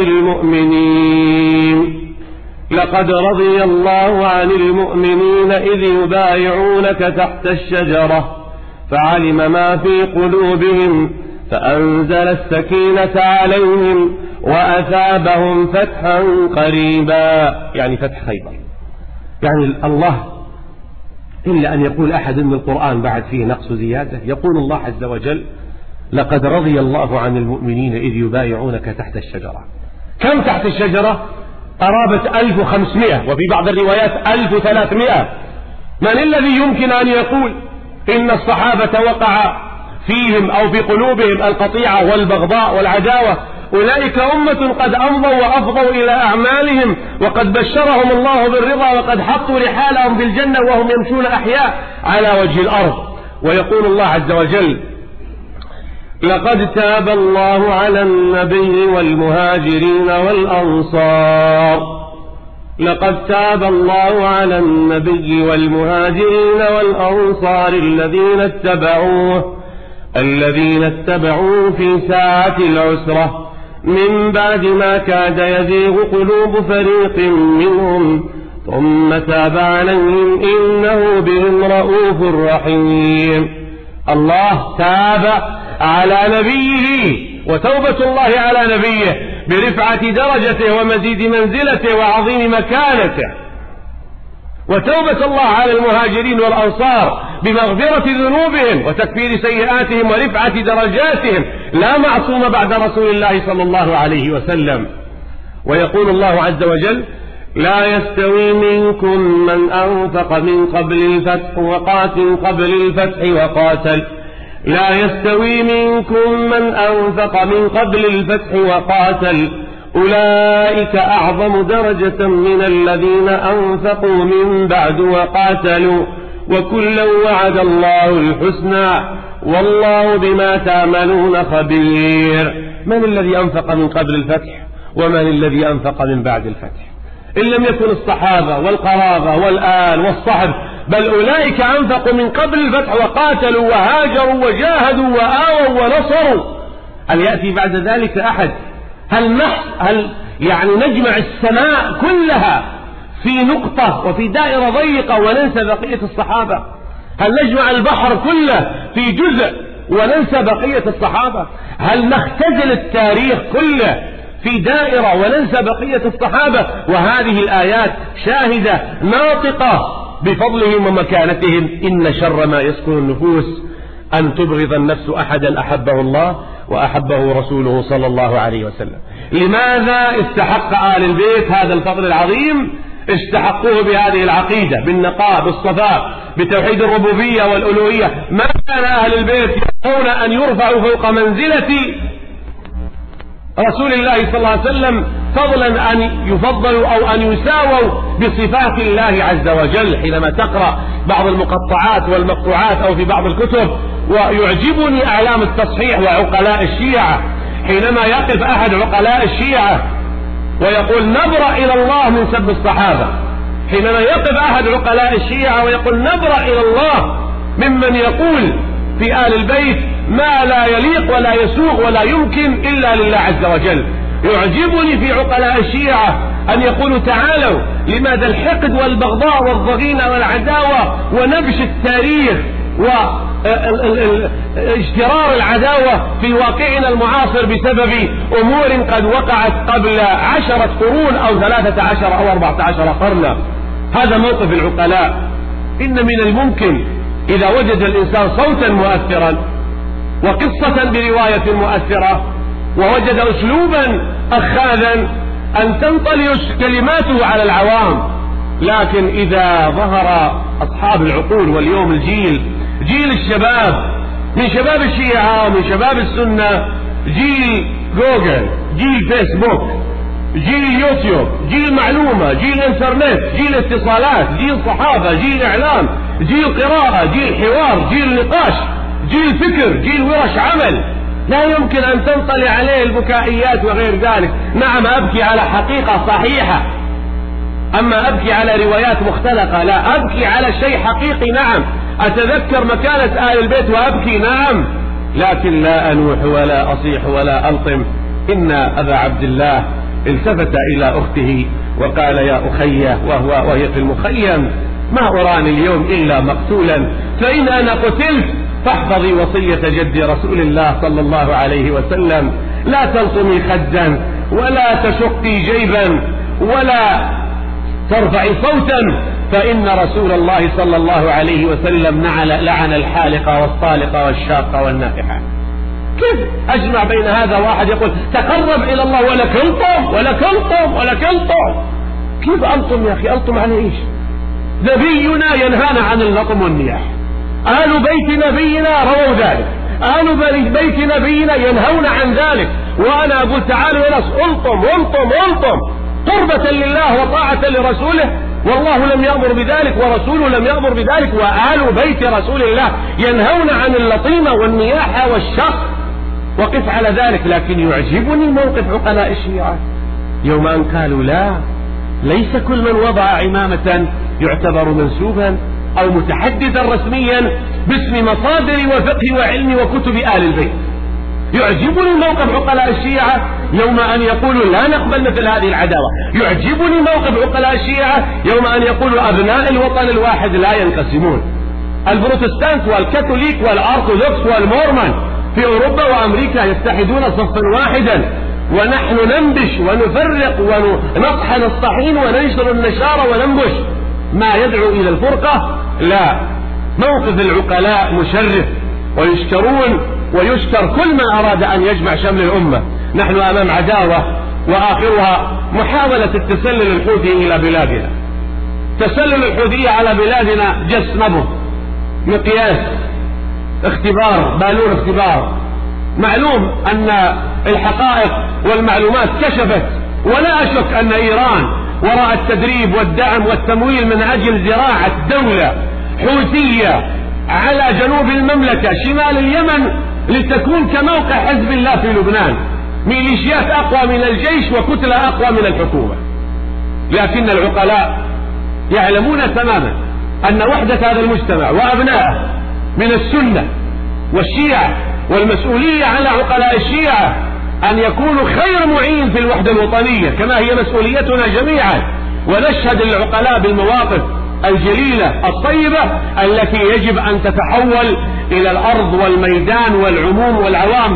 المؤمنين إذ يبايعونك تحت الشجرة فعلم ما في قلوبهم فأنزل السكينة عليهم وأثابهم فتحا قريبا، يعني فتح خيبر. يعني الله إلا أن يقول أحد من القرآن بعد فيه نقص زيادة، يقول الله عز وجل: لقد رضي الله عن المؤمنين إذ يبايعونك تحت الشجرة. كم تحت الشجرة؟ قرابة 1500، وفي بعض الروايات 1300. من الذي يمكن أن يقول إن الصحابة وقع فيهم أو في قلوبهم القطيعة والبغضاء والعداوة؟ أولئك أمة قد أمضوا وأفضوا إلى أعمالهم، وقد بشرهم الله بالرضا، وقد حطوا رحالهم في الجنة وهم يمشون أحياء على وجه الأرض. ويقول الله عز وجل: لقد تاب الله على النبي والمهاجرين والأنصار لقد تاب الله على النبي والمهاجرين والأنصار الذين اتبعوه في ساعة العسرة من بعد ما كاد يزيغ قلوب فريق منهم ثم تاب عليهم إنه بهم رؤوف رحيم. الله تاب على نبيه، وتوبة الله على نبيه برفعة درجته ومزيد منزلته وعظيم مكانته، وتوبة الله على المهاجرين والأنصار بمغفرة ذنوبهم وتكفير سيئاتهم ورفعة درجاتهم. لا معصوم بعد رسول الله صلى الله عليه وسلم. ويقول الله عز وجل: لا يستوي منكم من أنفق من قبل الفتح وقاتل أولئك أعظم درجة من الذين أنفقوا من بعد وقاتلوا وكلا وعد الله الحسنى والله بما تعملون خبير. من الذي أنفق من قبل الفتح ومن الذي أنفق من بعد الفتح؟ إن لم يكن الصحابة والقرابة والآل والصحب، بل أولئك أنفقوا من قبل الفتح وقاتلوا وهاجروا وجاهدوا وآووا ونصروا. هل يأتي بعد ذلك أحد؟ هل يعني نجمع السماء كلها في نقطة وفي دائرة ضيقة وننسى بقية الصحابة؟ هل نجمع البحر كله في جزء وننسى بقية الصحابة؟ هل نختزل التاريخ كله في دائرة وننسى بقية الصحابة؟ وهذه الآيات شاهدة ناطقة بفضلهم ومكانتهم. إن شر ما يسكن النفوس أن تبغض النفس أحدا أحبه الله وأحبه رسوله صلى الله عليه وسلم. لماذا استحق آل البيت هذا الفضل العظيم؟ استحقوه بهذه العقيدة، بالنقاء، بالصفاء، بتوحيد الربوبية والألوهية. ما كان أهل البيت يرون أن يرفعوا فوق منزلة رسول الله صلى الله عليه وسلم فضلا أن يفضلوا أو أن يساووا بصفات الله عز وجل. حينما تقرأ بعض المقطعات والمقطوعات أو في بعض الكتب، ويعجبني أعلام التصحيح وعقلاء الشيعة، حينما يقف أحد عقلاء الشيعة ويقول نبرأ إلى الله من سب الصحابة، حينما يقف أحد عقلاء الشيعة ويقول نبرأ إلى الله ممن يقول في آل البيت ما لا يليق ولا يسوغ ولا يمكن إلا لله عز وجل. يعجبني في عقلاء الشيعة أن يقولوا تعالوا لماذا الحقد والبغضاء والضغينة والعداوة ونبش التاريخ واجترار العداوة في واقعنا المعاصر بسبب أمور قد وقعت قبل 10 قرون أو 13 أو 14 قرنا. هذا موقف العقلاء. إن من الممكن إذا وجد الإنسان صوتا مؤثرا وقصة برواية مؤثرة ووجد أسلوبا أخاذا أن تنطلي كلماته على العوام. لكن إذا ظهر أصحاب العقول واليوم جيل الشباب من شباب الشيعة ومن شباب السنة، جيل جوجل، جيل فيسبوك، جيل يوتيوب، جيل معلومة، جيل انترنت، جيل اتصالات، جيل صحافة، جيل إعلام، جيل قراءة، جيل حوار، جيل نقاش، جيل فكر، جيل ورش عمل، لا يمكن أن تنطلي عليه البكائيات وغير ذلك. نعم أبكي على حقيقة صحيحة، أما أبكي على روايات مختلقة لا، أبكي على شيء حقيقي. نعم أتذكر مكانة آل البيت وأبكي، نعم، لكن لا أنوح ولا أصيح ولا ألطم. إن أبا عبد الله التفت إلى أخته وقال يا أخي وهي في المخيم ما أراني اليوم إلا مقتولا، فإن أنا قتلت فاحفظي وصية جد رسول الله صلى الله عليه وسلم، لا تلطمي خدا ولا تشقي جيبا ولا ترفعي صوتا، فإن رسول الله صلى الله عليه وسلم لعن الحالقة والطالقة والشاقة والنائحة. كيف أجمع بين هذا؟ واحد يقول تقرب إلى الله ولك ألطم ولك ألطم ولك ألطم. كيف ألطم يا أخي؟ ألطم على إيش؟ نبينا ينهانا عن اللطم والنياح، أهل بيت نبينا رووا ذلك، أهل بيت نبينا ينهون عن ذلك. وأنا أقول تعالوا يا ناس ألطم ألطم ألطم قربة لله وطاعة لرسوله، والله لم يأمر بذلك ورسوله لم يأمر بذلك، وأهل بيت رسول الله ينهون عن اللطيمة والنياحة والشق. وقف على ذلك. لكن يعجبني موقف عقلاء الشيعة يوم أن قالوا لا، ليس كل من وضع عمامة يعتبر منسوبا أو متحدثا رسميا باسم مصادر وفقه وعلم وكتب آل البيت. يعجبني موقف عقلاء الشيعة يوم أن يقولوا لا نقبل مثل هذه العداوة. يعجبني موقف عقلاء الشيعة يوم أن يقولوا أبناء الوطن الواحد لا ينقسمون. البروتستانت والكاثوليك والأرثوذكس والمورمون في أوروبا وأمريكا يتحدون صفا واحدا، ونحن ننبش ونفرق ونطحن الطحين وننشر النشار وننبش ما يدعو إلى الفرقة. لا، موقف العقلاء مشرف ويشكرون ويشكر كل من أراد أن يجمع شمل الأمة. نحن أمام عداوة وآخرها محاولة التسلل الحوثي إلى بلادنا. تسلل الحوثية على بلادنا جسمه مقياس اختبار، بالون اختبار. معلوم أن الحقائق والمعلومات كشفت، ولا أشك أن إيران وراء التدريب والدعم والتمويل من أجل زراعة دولة حوثية على جنوب المملكة شمال اليمن لتكون كموقع حزب الله في لبنان، ميليشيات أقوى من الجيش وكتلة أقوى من الحكومة. لكن العقلاء يعلمون تماما أن وحدة هذا المجتمع وأبنائه من السنة والشيعة، والمسؤولية على عقلاء الشيعة أن يكونوا خير معين في الوحدة الوطنية كما هي مسؤوليتنا جميعا. ونشهد للعقلاء بالمواقف الجليلة الطيبة التي يجب أن تتحول إلى الأرض والميدان والعموم والعوام.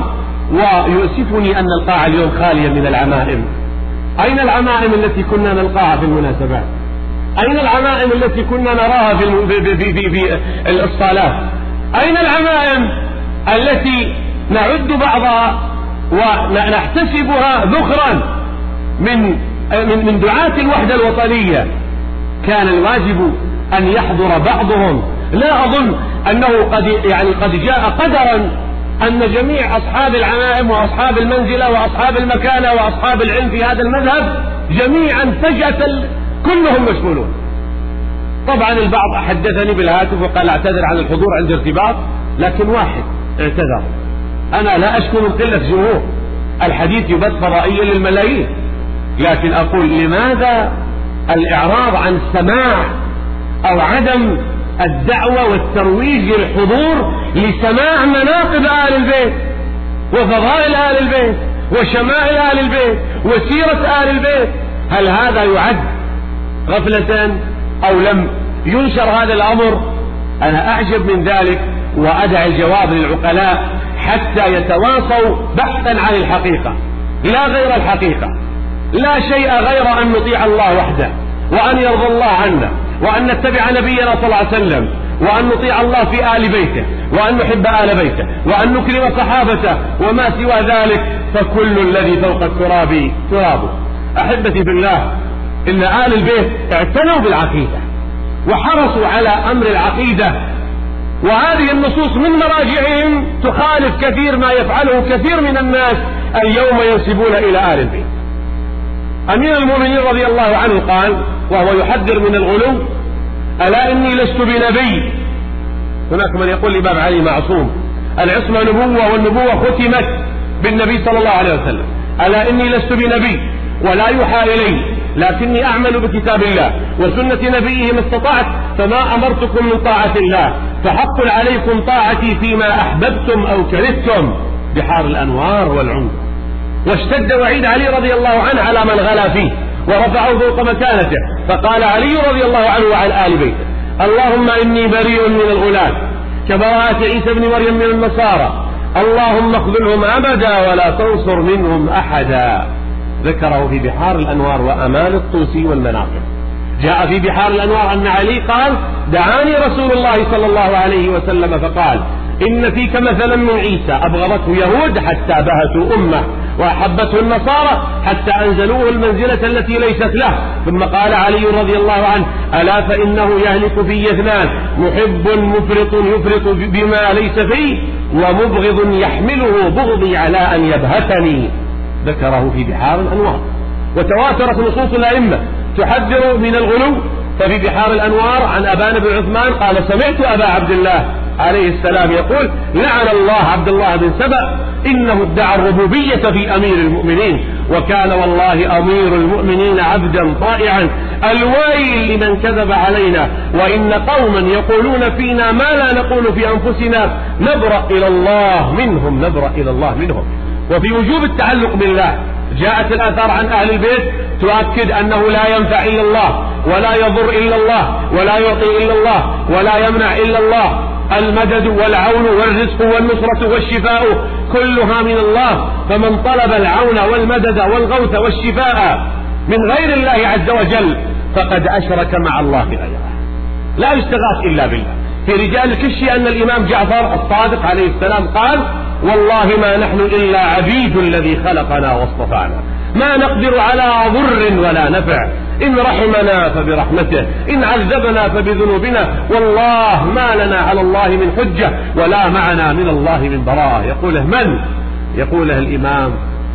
ويؤسفني أن القاعة اليوم خالية من العمائم. أين العمائم التي كنا نلقاها في المناسبات؟ أين العمائم التي كنا نراها في الصالات؟ أين العمائم التي نعد بعضها ونحتسبها ذخرا من دعاة الوحدة الوطنية؟ كان الواجب أن يحضر بعضهم. لا أظن أنه قد جاء قدرا أن جميع أصحاب العمائم وأصحاب المنزلة وأصحاب المكانة وأصحاب العلم في هذا المذهب جميعا فجأة كلهم مشغولون. طبعا البعض حدثني بالهاتف وقال اعتذر عن الحضور عند ارتباط، لكن واحد اعتذر. أنا لا أشكو من قلة جمهور، الحديث يبث فضائيا للملايين، لكن أقول لماذا الإعراض عن السماع أو عدم الدعوة والترويج للحضور لسماع مناقب آل البيت وفضائل آل البيت وشمائل آل البيت وسيرة آل البيت. هل هذا يعد غفلة أو لم ينشر هذا الأمر؟ أنا أعجب من ذلك وأدع الجواب للعقلاء حتى يتواصوا بحثا عن الحقيقة، لا غير الحقيقة، لا شيء غير أن نطيع الله وحده، وأن يرضى الله عنا، وأن نتبع نبينا صلى الله عليه وسلم، وأن نطيع الله في آل بيته، وأن نحب آل بيته، وأن نكرم صحابته، وما سوى ذلك فكل الذي فوق التراب ترابه. أحبتي بالله، إن آل البيت اعتنوا بالعقيدة وحرصوا على أمر العقيدة، وهذه النصوص من مراجعهم تخالف كثير ما يفعله كثير من الناس اليوم ينسبون إلى آل البيت. أمير المؤمنين رضي الله عنه قال وهو يحذر من الغلو: ألا إني لست بنبي. هناك من يقول الإمام علي معصوم، العصمة نبوة والنبوة ختمت بالنبي صلى الله عليه وسلم. ألا إني لست بنبي ولا يوحى إلي، لكني أعمل بكتاب الله وسنة نبيه ما استطعت، فما أمرتكم من طاعة الله فحق عليكم طاعتي فيما أحببتم أو كرهتم. بحار الأنوار والعمر. واشتد وعيد علي رضي الله عنه على من غلا فيه ورفعه فوق مكانته، فقال علي رضي الله عنه وعن آل بيته: اللهم إني بريء من الغلاة كبراءة عيسى بن مريم من النصارى، اللهم اخذلهم أبدا ولا تنصر منهم أحدا. ذكره في بحار الأنوار وأمال الطوسي والمناقب. جاء في بحار الأنوار أن علي قال: دعاني رسول الله صلى الله عليه وسلم فقال: إن فيك مثلا من عيسى أبغضته يهود حتى بهتوا أمه، وأحبته النصارى حتى أنزلوه المنزلة التي ليست له. ثم قال علي رضي الله عنه: ألا فإنه يهلك في اثنان: محب مفرط يفرط بما ليس فيه، ومبغض يحمله بغضي على أن يبهتني. ذكره في بحار الأنوار. وتواترت نصوص الأئمة تحذر من الغلو. ففي بحار الأنوار عن أبان بن عثمان قال: سمعت أبا عبد الله عليه السلام يقول: لعن الله عبد الله بن سبأ، إنه ادعى الربوبية في أمير المؤمنين، وكان والله أمير المؤمنين عبدا طائعا. الويل لمن كذب علينا، وإن قوما يقولون فينا ما لا نقول في أنفسنا، نبرأ إلى الله منهم نبرأ إلى الله منهم. وفي وجوب التعلق بالله جاءت الآثار عن أهل البيت تؤكد أنه لا ينفع إلا الله، ولا يضر إلا الله، ولا يعطي إلا الله، ولا يمنع إلا الله. المدد والعون والرزق والنصرة والشفاء كلها من الله، فمن طلب العون والمدد والغوث والشفاء من غير الله عز وجل فقد أشرك مع الله غيره، لا يستغاث إلا بالله. في رجال الكشي أن الإمام جعفر الصادق عليه السلام قال: والله ما نحن إلا عبيد الذي خلقنا واصطفانا، ما نقدر على ضر ولا نفع، إن رحمنا فبرحمته، إن عذبنا فبذنوبنا، والله ما لنا على الله من حجة ولا معنا من الله من براءة. يقوله من؟ يقوله الإمام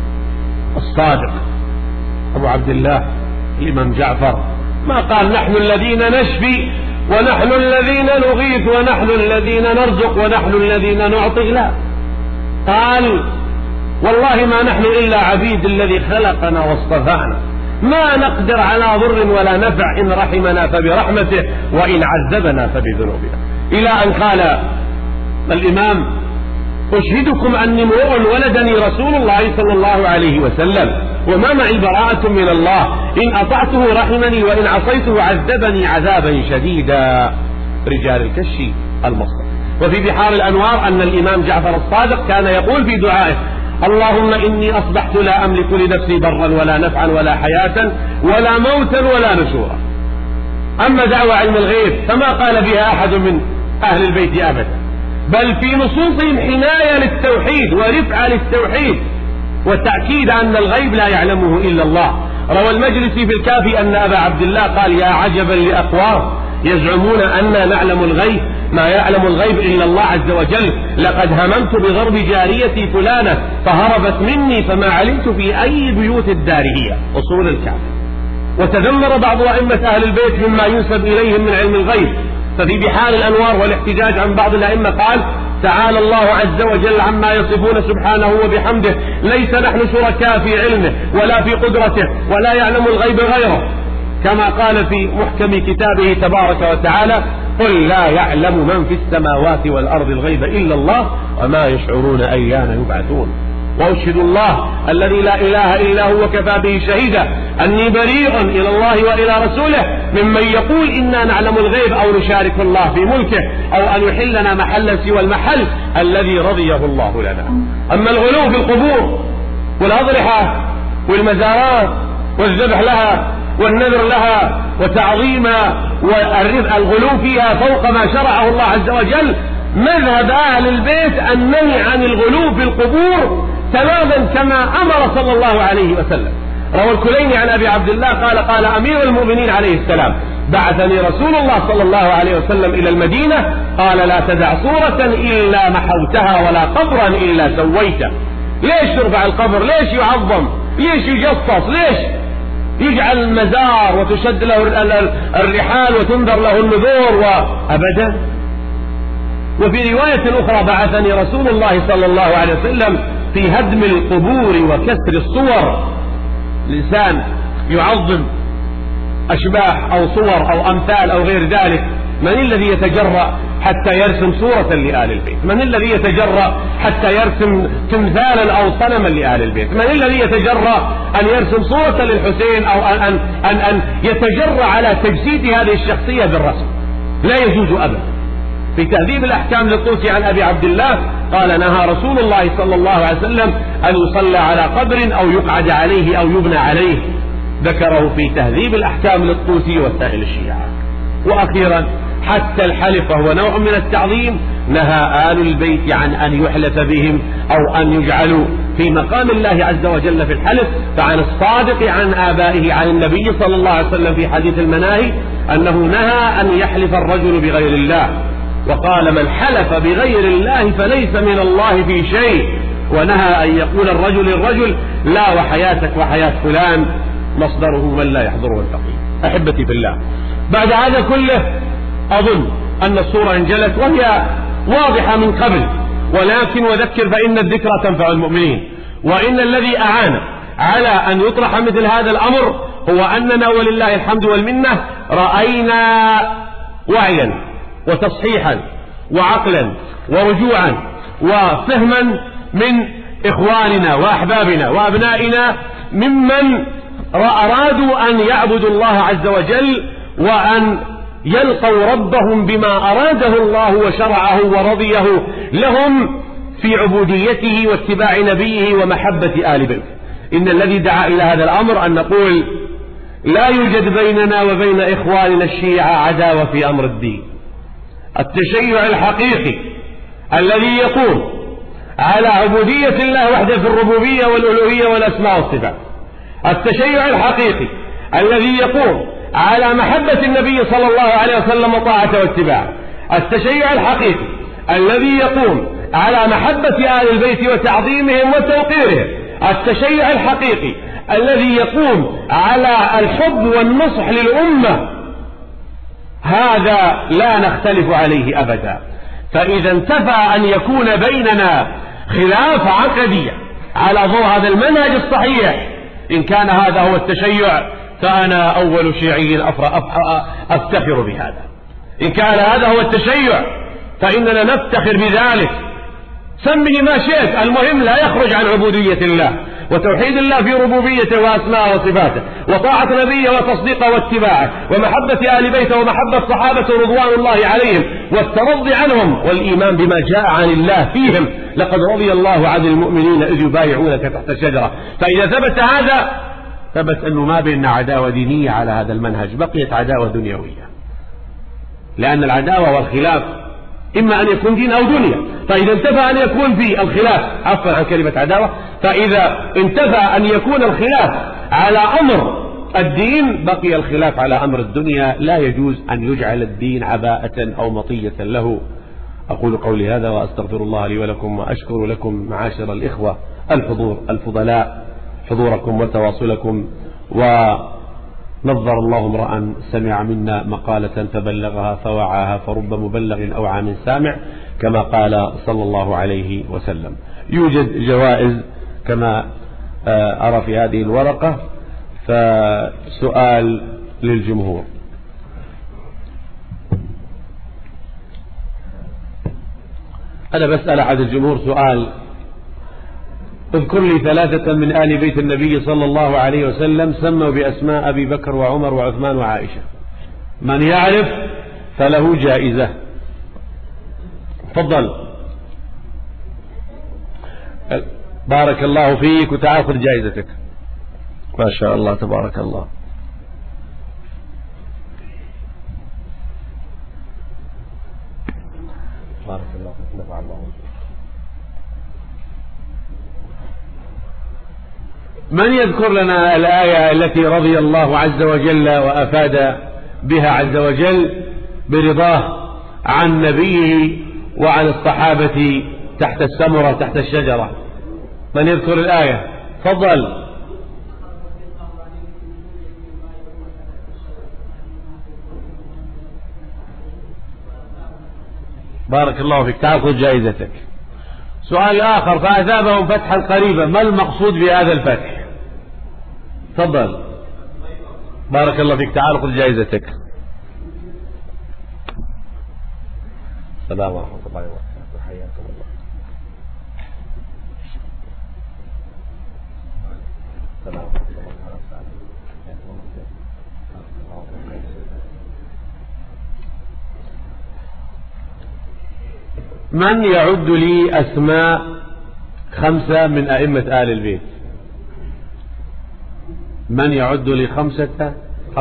الصادق أبو عبد الله الإمام جعفر. ما قال نحن الذين نشفي ونحن الذين نغيث ونحن الذين نرزق ونحن الذين نعطي، لا، قال: والله ما نحن إلا عبيد الذي خلقنا واصطفانا، ما نقدر على ضر ولا نفع، إن رحمنا فبرحمته وإن عذبنا فبذنوبنا. إلى أن قال الإمام: أشهدكم أني امرؤ ولدني رسول الله صلى الله عليه وسلم، وما معي براءة من الله، إن أطعته رحمني وإن عصيته عذبني عذابا شديدا. رجال الكشي المصدر. وفي بحار الأنوار أن الإمام جعفر الصادق كان يقول في دعائه: اللهم إني أصبحت لا أملك لنفسي ضرا ولا نفعا ولا حياة ولا موتا ولا نشورا. أما دعوى علم الغيب فما قال بها أحد من أهل البيت أبدا، بل في نصوصهم حماية للتوحيد ورفعة للتوحيد وتأكيد أن الغيب لا يعلمه إلا الله. روى المجلسي في الكافي أن أبا عبد الله قال: يا عجبا لأقوام يزعمون أننا نعلم الغيب، ما يعلم الغيب إلا الله عز وجل. لقد هممت بضرب جاريتي فلانة فهربت مني فما علمت في أي بيوت الدار هي. أصول الكافي. وتذمر بعض أئمة أهل البيت مما ينسب إليهم من علم الغيب. ففي بحار الأنوار والاحتجاج عن بعض الأئمة قال: تعالى الله عز وجل عما يصفون سبحانه وبحمده، ليس نحن شركاء في علمه ولا في قدرته ولا يعلم الغيب غيره، كما قال في محكم كتابه تبارك وتعالى: قل لا يعلم من في السماوات والأرض الغيب إلا الله وما يشعرون أيان يبعثون. وأشهد الله الذي لا إله إلا هو كفى به شهيدا أني بريء إلى الله وإلى رسوله ممن يقول إنا نعلم الغيب أو نشارك الله في ملكه أو أن يحلنا محلا سوى المحل الذي رضيه الله لنا. أما الغلو في القبور والأضرحة والمزارات والذبح لها والنذر لها وتعظيمها والغلو فيها فوق ما شرعه الله عز وجل، مذهب أهل البيت النهي عن الغلو في القبور تماما كما أمر صلى الله عليه وسلم. روى الكليني عن أبي عبد الله قال أمير المؤمنين عليه السلام بعثني رسول الله صلى الله عليه وسلم إلى المدينة قال لا تدع صورة إلا محوتها ولا قبرا إلا سويته. ليش ترفع القبر؟ ليش يعظم؟ ليش يجصص؟ ليش يجعل المزار وتشد له الرحال وتنذر له النذور وأبدا. وفي رواية أخرى بعثني رسول الله صلى الله عليه وسلم في هدم القبور وكسر الصور. الإنسان يعظم أشباح أو صور أو أمثال أو غير ذلك، من الذي يتجرأ حتى يرسم صورة لآل البيت؟ من الذي يتجرأ حتى يرسم تمثالا أو صنما لآل البيت؟ من الذي يتجرأ أن يرسم صورة للحسين أو أن يتجرأ على تجسيد هذه الشخصية بالرسم؟ لا يجوز أبدا. في تهذيب الأحكام للطوسي عن أبي عبد الله قال نهى رسول الله صلى الله عليه وسلم أن يصلى على قبر أو يقعد عليه أو يبنى عليه، ذكره في تهذيب الأحكام للطوسي وسائل الشيعة. وأخيرا حتى الحلف وهو نوع من التعظيم نهى آل البيت عن أن يحلف بهم أو أن يجعلوا في مقام الله عز وجل في الحلف. فعن الصادق عن آبائه عن النبي صلى الله عليه وسلم في حديث المناهي أنه نهى أن يحلف الرجل بغير الله، وقال من حلف بغير الله فليس من الله في شيء، ونهى أن يقول الرجل للرجل لا وحياتك وحياة فلان، مصدره من لا يحضره الفقيه. أحبتي في الله، بعد هذا كله أظن أن الصورة انجلت وهي واضحة من قبل، ولكن وذكر فإن الذكرى تنفع المؤمنين. وإن الذي أعان على أن يطرح مثل هذا الأمر هو أننا ولله الحمد والمنة رأينا وعيا وتصحيحا وعقلا ورجوعا وفهما من إخواننا وأحبابنا وأبنائنا ممن أرادوا أن يعبدوا الله عز وجل وأن يلقوا ربهم بما أراده الله وشرعه ورضيه لهم في عبوديته واتباع نبيه ومحبة آل بيته. إن الذي دعا إلى هذا الأمر أن نقول لا يوجد بيننا وبين إخواننا الشيعة عداوة في أمر الدين. التشيع الحقيقي الذي يقوم على عبودية الله وحده في الربوبية والألوهية والأسماء والصفات، التشيع الحقيقي الذي يقوم على محبة النبي صلى الله عليه وسلم وطاعته واتباعه، التشيع الحقيقي الذي يقوم على محبة آل البيت وتعظيمهم وتوقيرهم، التشيع الحقيقي الذي يقوم على الحب والنصح للأمة، هذا لا نختلف عليه أبدا. فإذا انتفى أن يكون بيننا خلاف عقدي على ضوء هذا المنهج الصحيح، إن كان هذا هو التشيع فأنا أول شيعي أفتخر بهذا. إن كان هذا هو التشيع فإننا نفتخر بذلك، سمه ما شئت، المهم لا يخرج عن عبودية الله وتوحيد الله في ربوبيته وأسماء وصفاته وطاعة نبيه وتصديقه واتباعه ومحبة آل بيته ومحبة صحابته رضوان الله عليهم والترضي عنهم والإيمان بما جاء عن الله فيهم، لقد رضي الله عن المؤمنين إذ يبايعونك تحت الشجرة. فإذا ثبت هذا ثبت أنه ما بيننا عداوة دينية على هذا المنهج، بقيت عداوة دنيوية، لأن العداوة والخلاف إما أن يكون دين أو دنيا. فإذا انتفى أن يكون في الخلاف، عفوا عن كلمة عداوة، فإذا انتفى أن يكون الخلاف على أمر الدين بقي الخلاف على أمر الدنيا. لا يجوز أن يجعل الدين عباءة أو مطية له. أقول قولي هذا وأستغفر الله لي ولكم، وأشكر لكم معاشر الإخوة الحضور الفضلاء حضوركم وتواصلكم، ونظر الله امرأ سمع منا مقالة فبلغها فوعاها فرب مبلغ أوعى من سامع، كما قال صلى الله عليه وسلم. يوجد جوائز كما أرى في هذه الورقة، فسؤال للجمهور. أنا بسأل أحد الجمهور سؤال: اذكر لي 3 من آل بيت النبي صلى الله عليه وسلم سموا بأسماء أبي بكر وعمر وعثمان وعائشة. من يعرف فله جائزة. تفضل. بارك الله فيك وتأخذ جائزتك. ما شاء الله تبارك الله. بارك الله فيك. نفع الله فيك. من يذكر لنا الآية التي رضي الله عز وجل وأفاد بها عز وجل برضاه عن نبيه وعن الصحابة تحت السمرة تحت الشجرة؟ من يذكر الآية؟ تفضل. بارك الله فيك، تأخذ جائزتك. سؤال آخر: فأثابهم فتحا قريبا، ما المقصود بهذا الفتح؟ تفضل. بارك الله فيك، تعال خذ جائزتك. السلام ورحمة الله وبركاته. حياكم الله. السلام ورحمة الله وبركاته. من يعد لي أسماء 5 من أئمة آل البيت؟ من يعد لي 5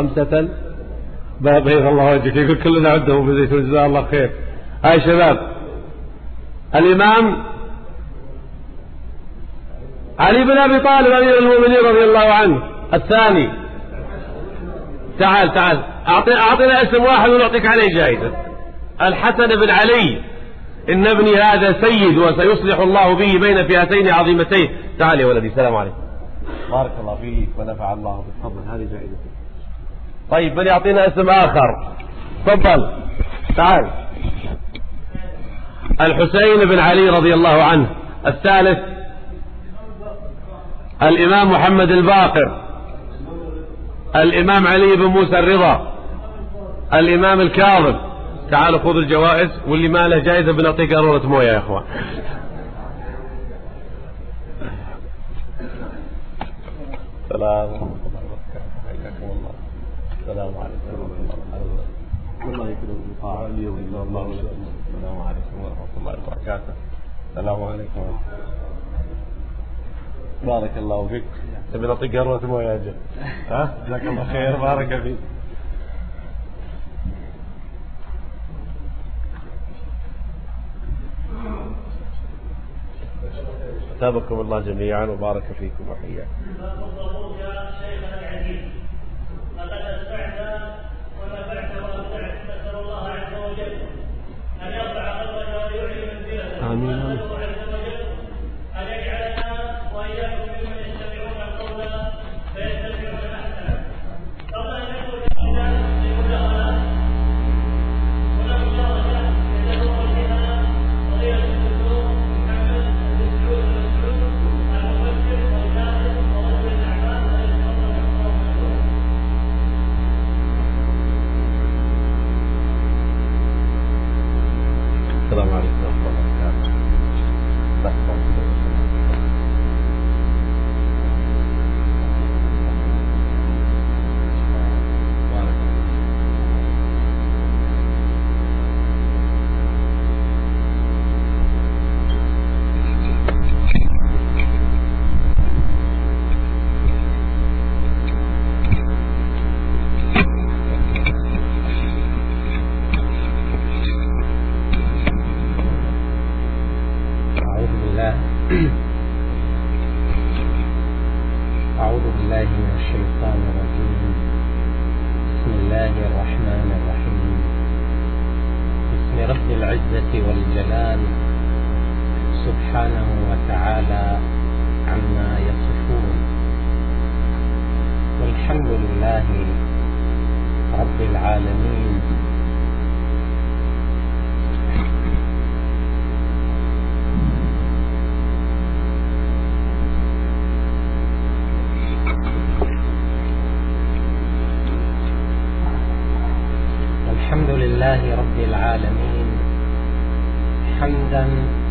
بيض الله وجهك. يقول كلنا عدهم بزيتون، جزاه الله خير. هاي شباب: الإمام علي بن أبي طالب أمير المؤمنين رضي الله عنه. الثاني: تعال أعطينا اسم واحد ونعطيك عليه جائزة. الحسن بن علي، إن ابني هذا سيد وسيصلح الله به بين فئتين عظيمتين. تعال يا ولدي. السلام عليكم. بارك الله فيك ونفع الله بالفضل. هذه جائزتك. طيب، من يعطينا اسم آخر؟ تفضل. تعال. الحسين بن علي رضي الله عنه. الثالث: الإمام محمد الباقر، الإمام علي بن موسى الرضا، الإمام الكاظم. تعالوا خذوا الجوائز، واللي ما له جائزة بنعطيه قارورة موية يا أخوان. السلام ورحمة الله وبركاته. حياكم الله. السلام عليكم ورحمة الله وبركاته. السلام عليكم ورحمة الله وبركاته. السلام عليكم. بارك الله فيك. تبي نعطيك قارورة موية يا جد؟ ها؟ جزاك الله خير. بارك فيك. أثابكم الله جميعا وبارك فيكم وحياكم. شيخنا العزيز، لقد أسمعنا ونفعت وأبدعت، نسأل الله عز وجل أن يرفع قدرك ويعلي منزلتك. آمين. ونسأل الله عز وجل أن يجعلنا وإياكم ممن يستمعون القول فيتبعون أحسنه. قبل أن يخرج الإنسان لمداخلات هناك مشاركة يتدور بها قضية الدكتور محمد بن سعود الممثل والكاتب ورجل الأعمال الذي السلام عليكم ورحمة الله وبركاته. أعوذ بالله من الشيطان الرجيم. بسم الله الرحمن الرحيم. بسم رب العزة والجلال سبحانه وتعالى عما يصفون، والحمد لله رب العالمين. الحمد لله رب العالمين حمدا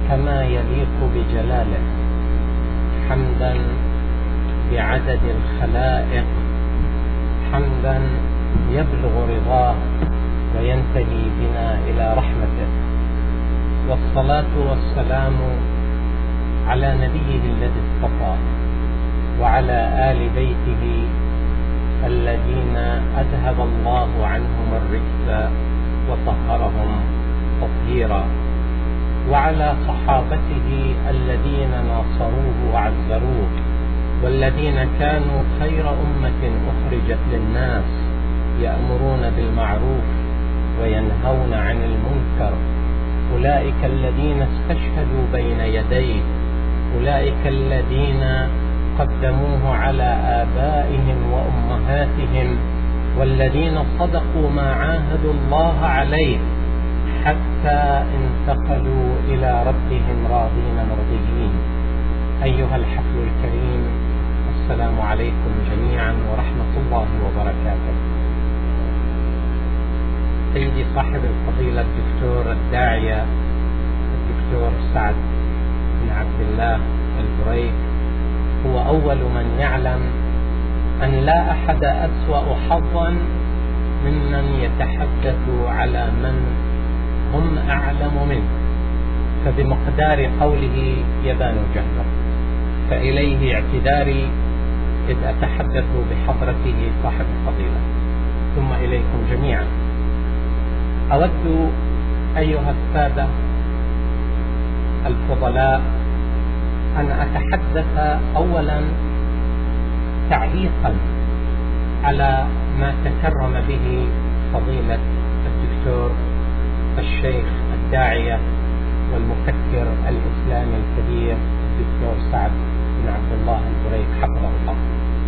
كما يليق بجلاله، حمدا بعدد الخلائق، حمدا يبلغ رضاه وينتهي بنا إلى رحمته. والصلاة والسلام على نبيه الذي اصطفى وعلى آل بيته الذين أذهب الله عنهم الرجس وطهرهم تطهيرا، وعلى صحابته الذين ناصروه وعزروه، والذين كانوا خير أمة أخرجت للناس، يأمرون بالمعروف وينهون عن المنكر. أولئك الذين استشهدوا بين يديه، أولئك الذين قدموه على آبائهم وأمهاتهم، والذين صدقوا ما عاهدوا الله عليه حتى انتقلوا إلى ربهم راضين مرضيين. أيها الحفل الكريم، السلام عليكم جميعا ورحمة الله وبركاته. سيدي صاحب الفضيلة الدكتور الداعية الدكتور سعد بن عبد الله البريك هو أول من يعلم أن لا أحد أسوأ حظا ممن يتحدث على من هم أعلم منه، فبمقدار قوله يبان جهله، فإليه اعتذاري إذ أتحدث بحضرته صاحب الفضيلة، ثم إليكم جميعا. أود أيها السادة الفضلاء أن أتحدث أولا تعليقا على ما تكرم به فضيلة الدكتور الشيخ الداعية والمفكر الإسلامي الكبير الدكتور سعد بن عبد الله البريك حفظه الله،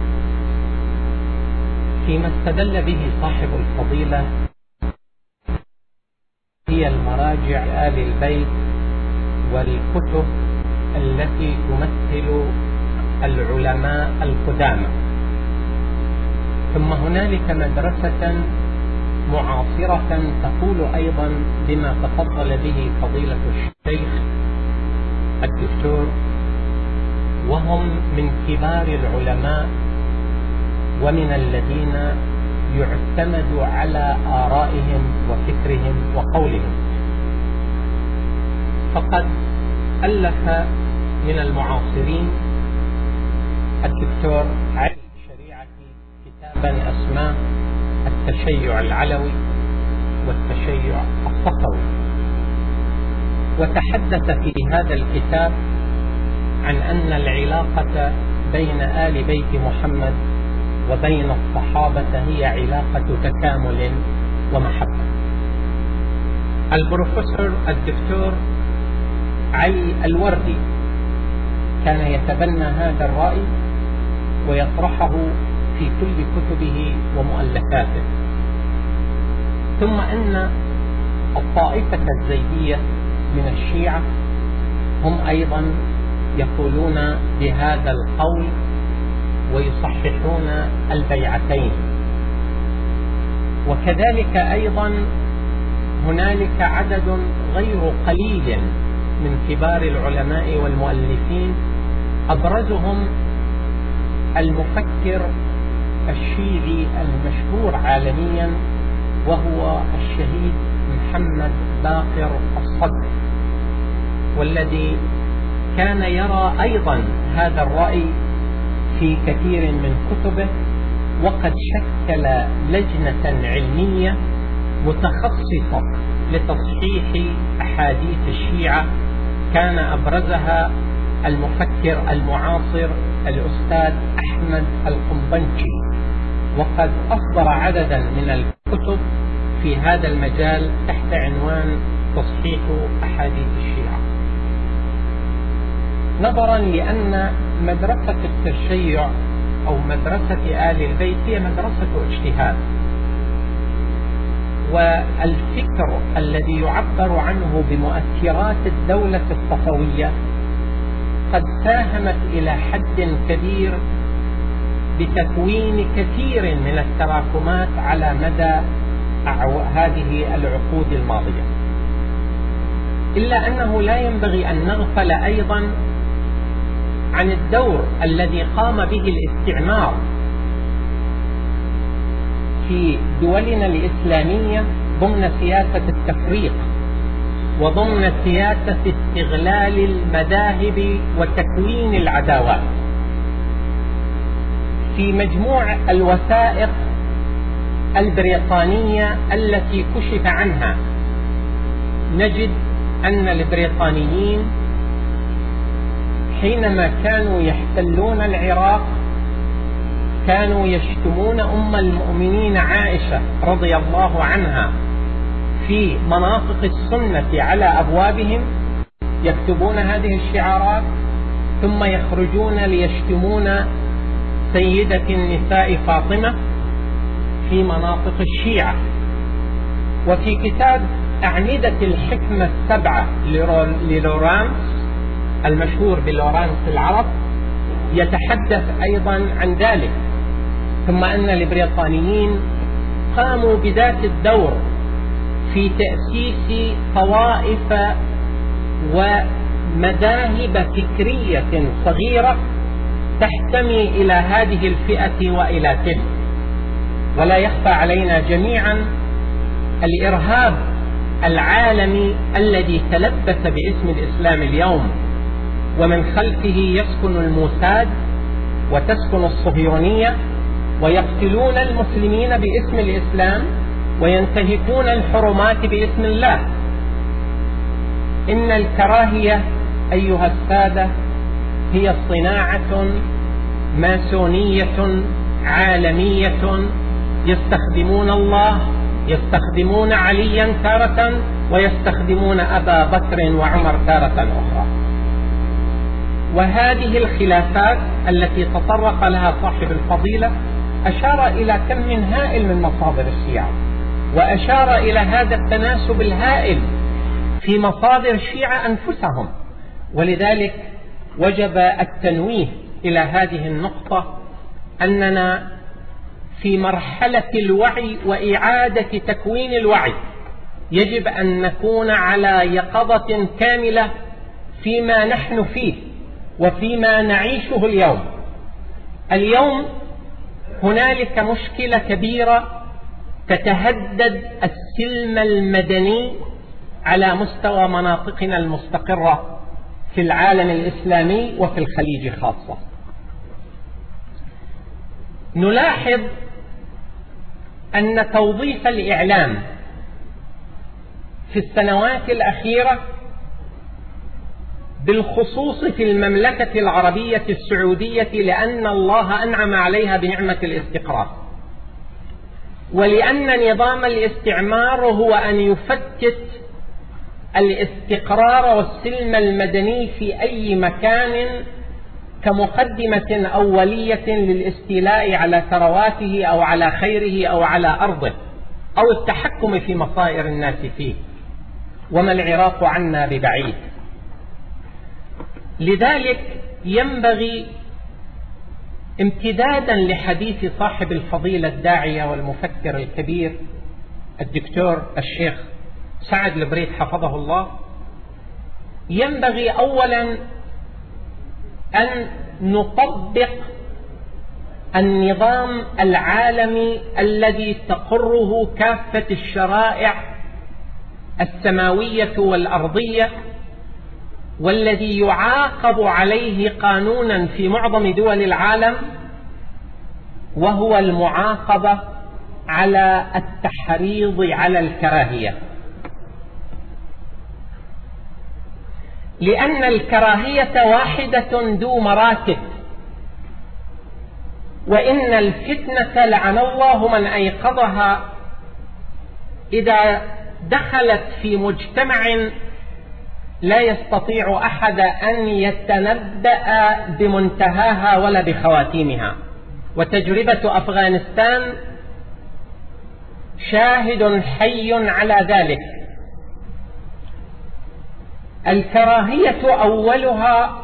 فيما استدل به صاحب الفضيلة هي المراجع آل البيت والكتب التي تمثل العلماء القدامى. ثم هنالك مدرسة معاصرة تقول أيضا بما تفضل به فضيلة الشيخ الدكتور، وهم من كبار العلماء ومن الذين يعتمد على آرائهم وفكرهم وقولهم. فقد ألف من المعاصرين الدكتور علي الشريعتي كتابا أسماه التشيع العلوي والتشيع الصفوي، وتحدث في هذا الكتاب عن أن العلاقة بين آل بيت محمد وبين الصحابة هي علاقة تكامل ومحبة. البروفيسور الدكتور علي الوردي كان يتبنى هذا الرأي ويطرحه في كل كتبه ومؤلفاته. ثم أن الطائفة الزيدية من الشيعة هم أيضا يقولون بهذا القول ويصححون البيعتين. وكذلك أيضا هنالك عدد غير قليل من كبار العلماء والمؤلفين، أبرزهم المفكر الشيعي المشهور عالميا وهو الشهيد محمد باقر الصدر، والذي كان يرى أيضا هذا الرأي في كثير من كتبه، وقد شكل لجنة علمية متخصصة لتصحيح أحاديث الشيعة كان أبرزها المفكر المعاصر الأستاذ أحمد القنبنشي، وقد أصدر عددا من الكتب في هذا المجال تحت عنوان تصحيح أحاديث الشيعة. نظرا لأن مدرسة التشيع أو مدرسة آل البيت هي مدرسة اجتهاد، والفكر الذي يعبر عنه بمؤثرات الدولة الصفوية قد ساهمت إلى حد كبير بتكوين كثير من التراكمات على مدى هذه العقود الماضية. إلا أنه لا ينبغي أن نغفل أيضا عن الدور الذي قام به الاستعمار في دولنا الإسلامية ضمن سياسة التفريق وضمن سياسة استغلال المذاهب وتكوين العداوات. في مجموع الوثائق البريطانية التي كشف عنها نجد أن البريطانيين حينما كانوا يحتلون العراق كانوا يشتمون أم المؤمنين عائشة رضي الله عنها في مناطق السنة على أبوابهم، يكتبون هذه الشعارات ثم يخرجون ليشتمون سيدة النساء فاطمة في مناطق الشيعة. وفي كتاب أعمدة الحكمة السبعة للورانس المشهور بلورانس العرب يتحدث أيضا عن ذلك. ثم أن البريطانيين قاموا بذات الدور في تأسيس طوائف ومذاهب فكرية صغيرة تحتمي إلى هذه الفئة وإلى تلك. ولا يخفى علينا جميعا الإرهاب العالمي الذي تلبس باسم الإسلام اليوم، ومن خلفه يسكن الموساد وتسكن الصهيونية ويقتلون المسلمين باسم الإسلام وينتهكون الحرمات باسم الله. إن الكراهية أيها السادة هي صناعة ماسونية عالمية، يستخدمون الله، يستخدمون عليا تارة، ويستخدمون أبا بكر وعمر تارة أخرى. وهذه الخلافات التي تطرق لها صاحب الفضيلة أشار إلى كم هائل من مصادر الشيعة، وأشار إلى هذا التناسب الهائل في مصادر الشيعة أنفسهم. ولذلك وجب التنويه إلى هذه النقطة، أننا في مرحلة الوعي وإعادة تكوين الوعي يجب أن نكون على يقظة كاملة فيما نحن فيه وفيما نعيشه اليوم. اليوم هنالك مشكلة كبيرة تتهدد السلم المدني على مستوى مناطقنا المستقرة في العالم الإسلامي وفي الخليج خاصة. نلاحظ أن توظيف الإعلام في السنوات الأخيرة بالخصوص في المملكة العربية السعودية، لأن الله أنعم عليها بنعمة الاستقرار، ولأن نظام الاستعمار هو أن يفتت الاستقرار والسلم المدني في أي مكان كمقدمة أولية للاستيلاء على ثرواته أو على خيره أو على أرضه أو التحكم في مصائر الناس فيه، وما العراق عنا ببعيد. لذلك ينبغي امتدادا لحديث صاحب الفضيلة الداعية والمفكر الكبير الدكتور الشيخ سعد البريد حفظه الله، ينبغي أولا أن نطبق النظام العالمي الذي تقره كافة الشرائع السماوية والأرضية، والذي يعاقب عليه قانونا في معظم دول العالم، وهو المعاقبة على التحريض على الكراهية. لأن الكراهية واحدة ذو مراتب، وإن الفتنة لعن الله من أيقظها إذا دخلت في مجتمع لا يستطيع أحد أن يتنبأ بمنتهاها ولا بخواتيمها. وتجربة أفغانستان شاهد حي على ذلك. الكراهية أولها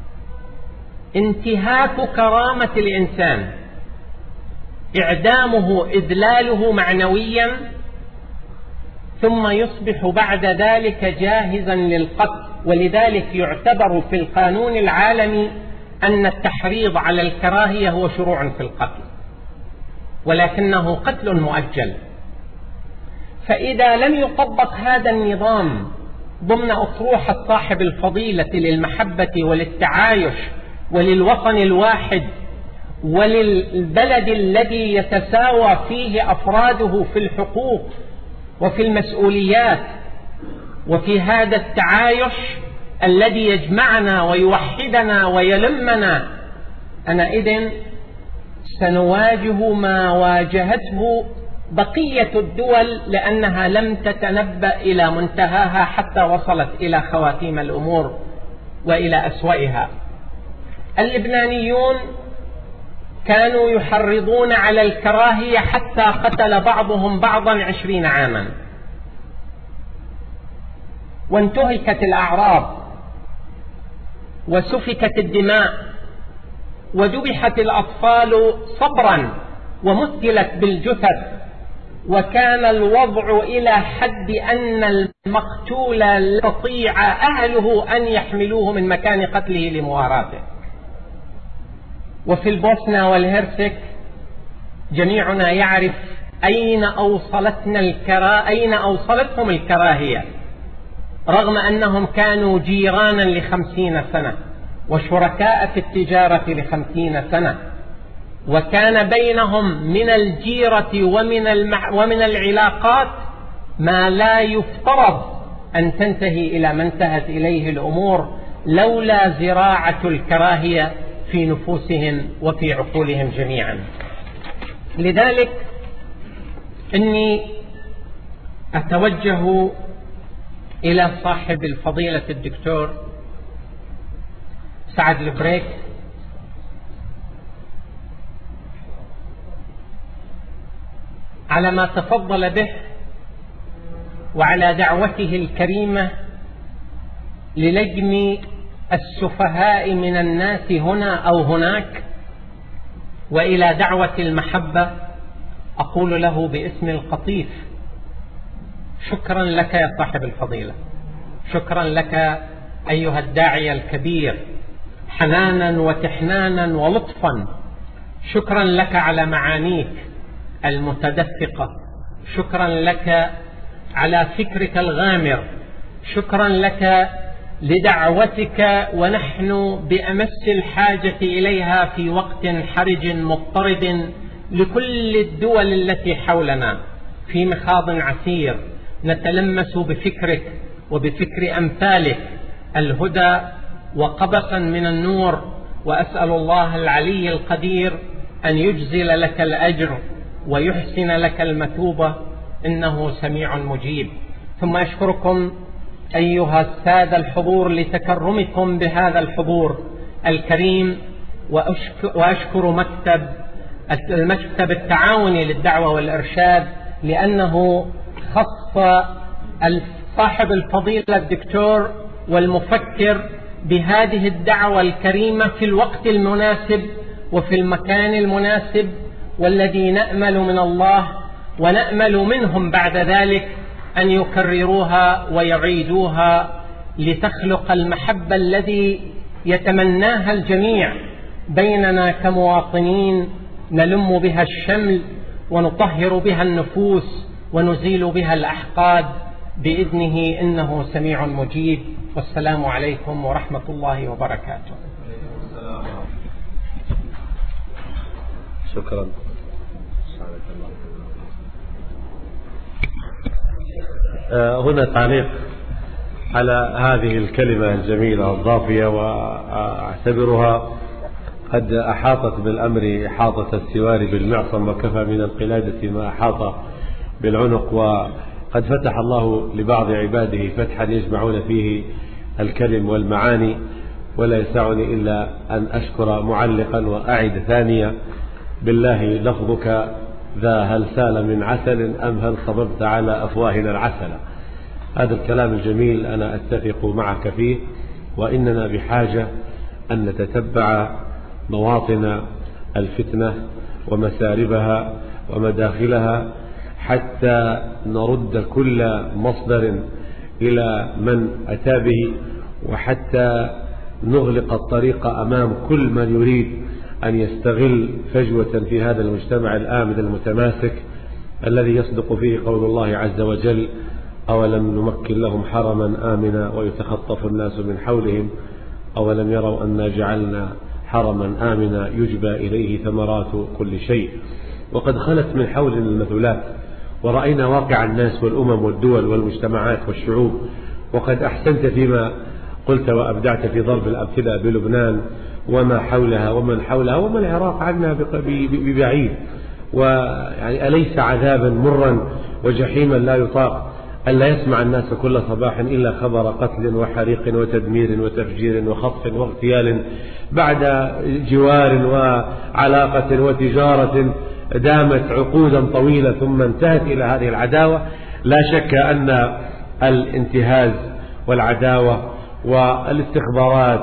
انتهاك كرامة الإنسان، إعدامه، إذلاله معنويا، ثم يصبح بعد ذلك جاهزا للقتل. ولذلك يعتبر في القانون العالمي أن التحريض على الكراهية هو شروع في القتل، ولكنه قتل مؤجل. فإذا لم يطبق هذا النظام ضمن أطروحة صاحب الفضيلة للمحبة وللتعايش وللوطن الواحد وللبلد الذي يتساوى فيه أفراده في الحقوق وفي المسؤوليات وفي هذا التعايش الذي يجمعنا ويوحدنا ويلمنا، أنئذ سنواجه ما واجهته بقية الدول، لأنها لم تتنبأ إلى منتهاها حتى وصلت إلى خواتيم الأمور وإلى أسوأها. اللبنانيون كانوا يحرضون على الكراهية حتى قتل بعضهم بعضا 20 عاما، وانتهكت الأعراض وسفكت الدماء وذبحت الأطفال صبرا ومثلت بالجثث، وكان الوضع إلى حد أن المقتول لا يستطيع أهله أن يحملوه من مكان قتله لمواراته. وفي البوسنة والهرسك جميعنا يعرف أين أوصلتهم الكراهية، رغم أنهم كانوا جيرانا ل50 سنة وشركاء في التجارة ل50 سنة، وكان بينهم من الجيرة ومن العلاقات ما لا يفترض أن تنتهي إلى ما انتهت إليه الأمور لولا زراعة الكراهية في نفوسهم وفي عقولهم جميعا. لذلك إني أتوجه إلى صاحب الفضيلة الدكتور سعد البريك على ما تفضل به وعلى دعوته الكريمة للجم السفهاء من الناس هنا أو هناك وإلى دعوة المحبة. أقول له باسم القطيف: شكرا لك يا صاحب الفضيلة، شكرا لك أيها الداعية الكبير، حنانا وتحنانا ولطفا. شكرا لك على معانيك المتدفقة، شكرا لك على فكرك الغامر، شكرا لك لدعوتك ونحن بأمس الحاجة إليها في وقت حرج مضطرد لكل الدول التي حولنا، في مخاض عسير نتلمس بفكرك وبفكر أمثالك الهدى وقبسا من النور. وأسأل الله العلي القدير أن يجزل لك الأجر ويحسن لك المثوبة، إنه سميع مجيب. ثم أشكركم أيها السادة الحضور لتكرمكم بهذا الحضور الكريم، وأشكر المكتب التعاوني للدعوة والإرشاد لأنه خص صاحب الفضيلة الدكتور والمفكر بهذه الدعوة الكريمة في الوقت المناسب وفي المكان المناسب، والذي نأمل من الله ونأمل منهم بعد ذلك أن يكرروها ويعيدوها لتخلق المحبة الذي يتمناها الجميع بيننا كمواطنين، نلم بها الشمل ونطهر بها النفوس ونزيل بها الأحقاد بإذنه، إنه سميع مجيب. والسلام عليكم ورحمة الله وبركاته. شكرا. هنا تعليق على هذه الكلمة الجميلة الضافية، وأعتبرها قد أحاطت بالأمر إحاطة السوار بالمعصم، وكفى من القلادة ما أحاط بالعنق. وقد فتح الله لبعض عباده فتحا يجمعون فيه الكلم والمعاني، ولا يسعني إلا أن أشكر معلقا وأعد ثانية: بالله لفظك ذا هل سال من عسل أم هل صببت على أفواهنا العسل. هذا الكلام الجميل أنا أتفق معك فيه، وإننا بحاجة أن نتتبع مواطن الفتنة ومساربها ومداخلها حتى نرد كل مصدر إلى من أتى به، وحتى نغلق الطريق أمام كل من يريد أن يستغل فجوة في هذا المجتمع الآمن المتماسك الذي يصدق فيه قول الله عز وجل: أولم نمكن لهم حرما آمنا ويتخطف الناس من حولهم أولم يروا أنا جعلنا حرما آمنا يجبى إليه ثمرات كل شيء. وقد خلت من حولنا المثلات ورأينا واقع الناس والأمم والدول والمجتمعات والشعوب، وقد أحسنت فيما قلت وأبدعت في ضرب الأمثلة بلبنان وما حولها ومن حولها وما العراق عنا ببعيد. ويعني أليس عذابا مرا وجحيما لا يطاق ألا يسمع الناس كل صباح إلا خبر قتل وحريق وتدمير وتفجير وخطف واغتيال بعد جوار وعلاقة وتجارة دامت عقودا طويلة ثم انتهت إلى هذه العداوة. لا شك أن الانتهاز والعداوة والاستخبارات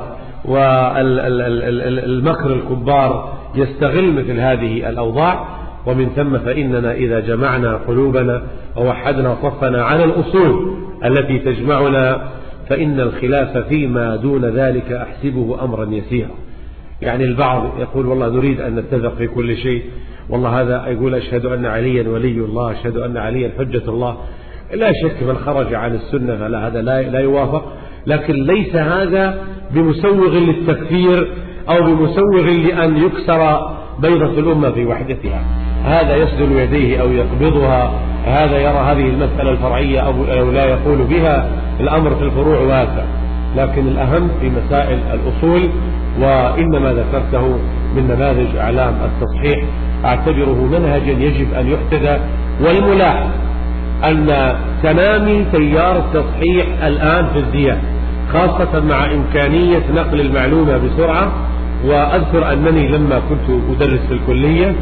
والمكر الكبار يستغل مثل هذه الأوضاع، ومن ثم فإننا إذا جمعنا قلوبنا ووحدنا صفنا على الأصول التي تجمعنا فإن الخلاف فيما دون ذلك أحسبه أمرا يسيرا. يعني البعض يقول والله نريد أن نتفق في كل شيء، والله هذا يقول أشهد أن عليا ولي الله، أشهد أن عليا حجة الله. لا شك من خرج عن السنة فلا هذا لا يوافق، لكن ليس هذا بمسوغ للتكفير أو بمسوغ لأن يكسر بيضة الأمة في وحدتها. هذا يسدل يديه أو يقبضها، هذا يرى هذه المسألة الفرعية أو لا يقول بها. الأمر في الفروع واسع، لكن الأهم في مسائل الأصول، وإنما ذكرته من نماذج أعلام التصحيح أعتبره منهجا يجب أن يحتذى. والملاحظ أن تنامي تيار التصحيح الآن في ازدياد، خاصة مع إمكانية نقل المعلومة بسرعة. وأذكر أنني لما كنت أدرس في الكلية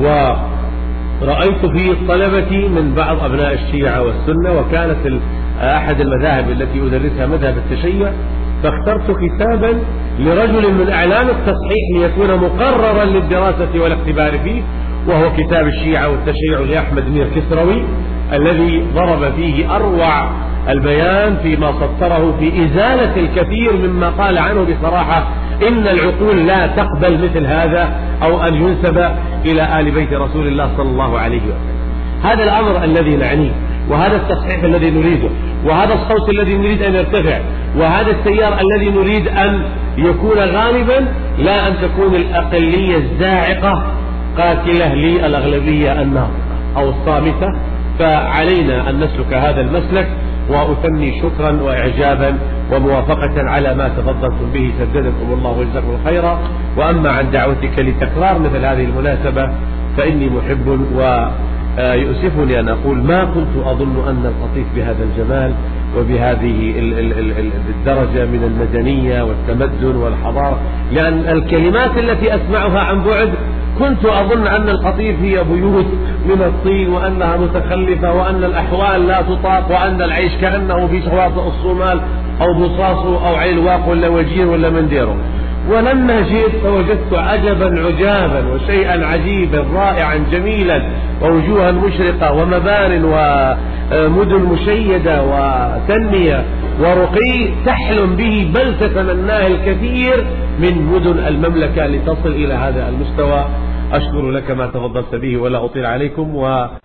ورأيت في الطلبة من بعض أبناء الشيعة والسنة، وكانت أحد المذاهب التي أدرسها مذهب التشيع، فاخترت كتابا لرجل من أعلام التصحيح ليكون مقررا للدراسة والاختبار فيه، وهو كتاب الشيعة والتشيع لأحمد مير كسروي، الذي ضرب فيه أروع البيان فيما سطره في إزالة الكثير مما قال عنه بصراحة إن العقول لا تقبل مثل هذا أو أن ينسب إلى آل بيت رسول الله صلى الله عليه وسلم. هذا الأمر الذي نعنيه، وهذا التصحيح الذي نريده، وهذا الصوت الذي نريد أن يرتفع، وهذا التيار الذي نريد أن يكون غالبا، لا أن تكون الأقلية الزاعقة قاتلة للأغلبية الناطقة أو الصامتة. فعلينا أن نسلك هذا المسلك، وأثني شكرا وإعجابا وموافقة على ما تفضلتم به، سددكم الله وجزاكم خيرا. وأما عن دعوتك لتكرار مثل هذه المناسبة فإني محب، ويؤسفني أن أقول ما كنت أظن أن القطيف بهذا الجمال وبهذه الدرجة من المدنية والتمدن والحضارة، لأن الكلمات التي أسمعها عن بعد كنت أظن أن القطيف هي بيوت من الطين، وأنها متخلفة، وأن الأحوال لا تطاق، وأن العيش كأنه في شواطئ الصومال أو بصاصو أو عيلواق ولا وجير ولا منديرو. ولما جئت فوجدت عجبا عجابا وشيئا عجيبا رائعا جميلا، ووجوها مشرقة ومبان ومدن مشيدة وتنمية ورقي تحلم به بل تتمناه الكثير من مدن المملكة لتصل إلى هذا المستوى. أشكر لك ما تفضلت به ولا أطيل عليكم.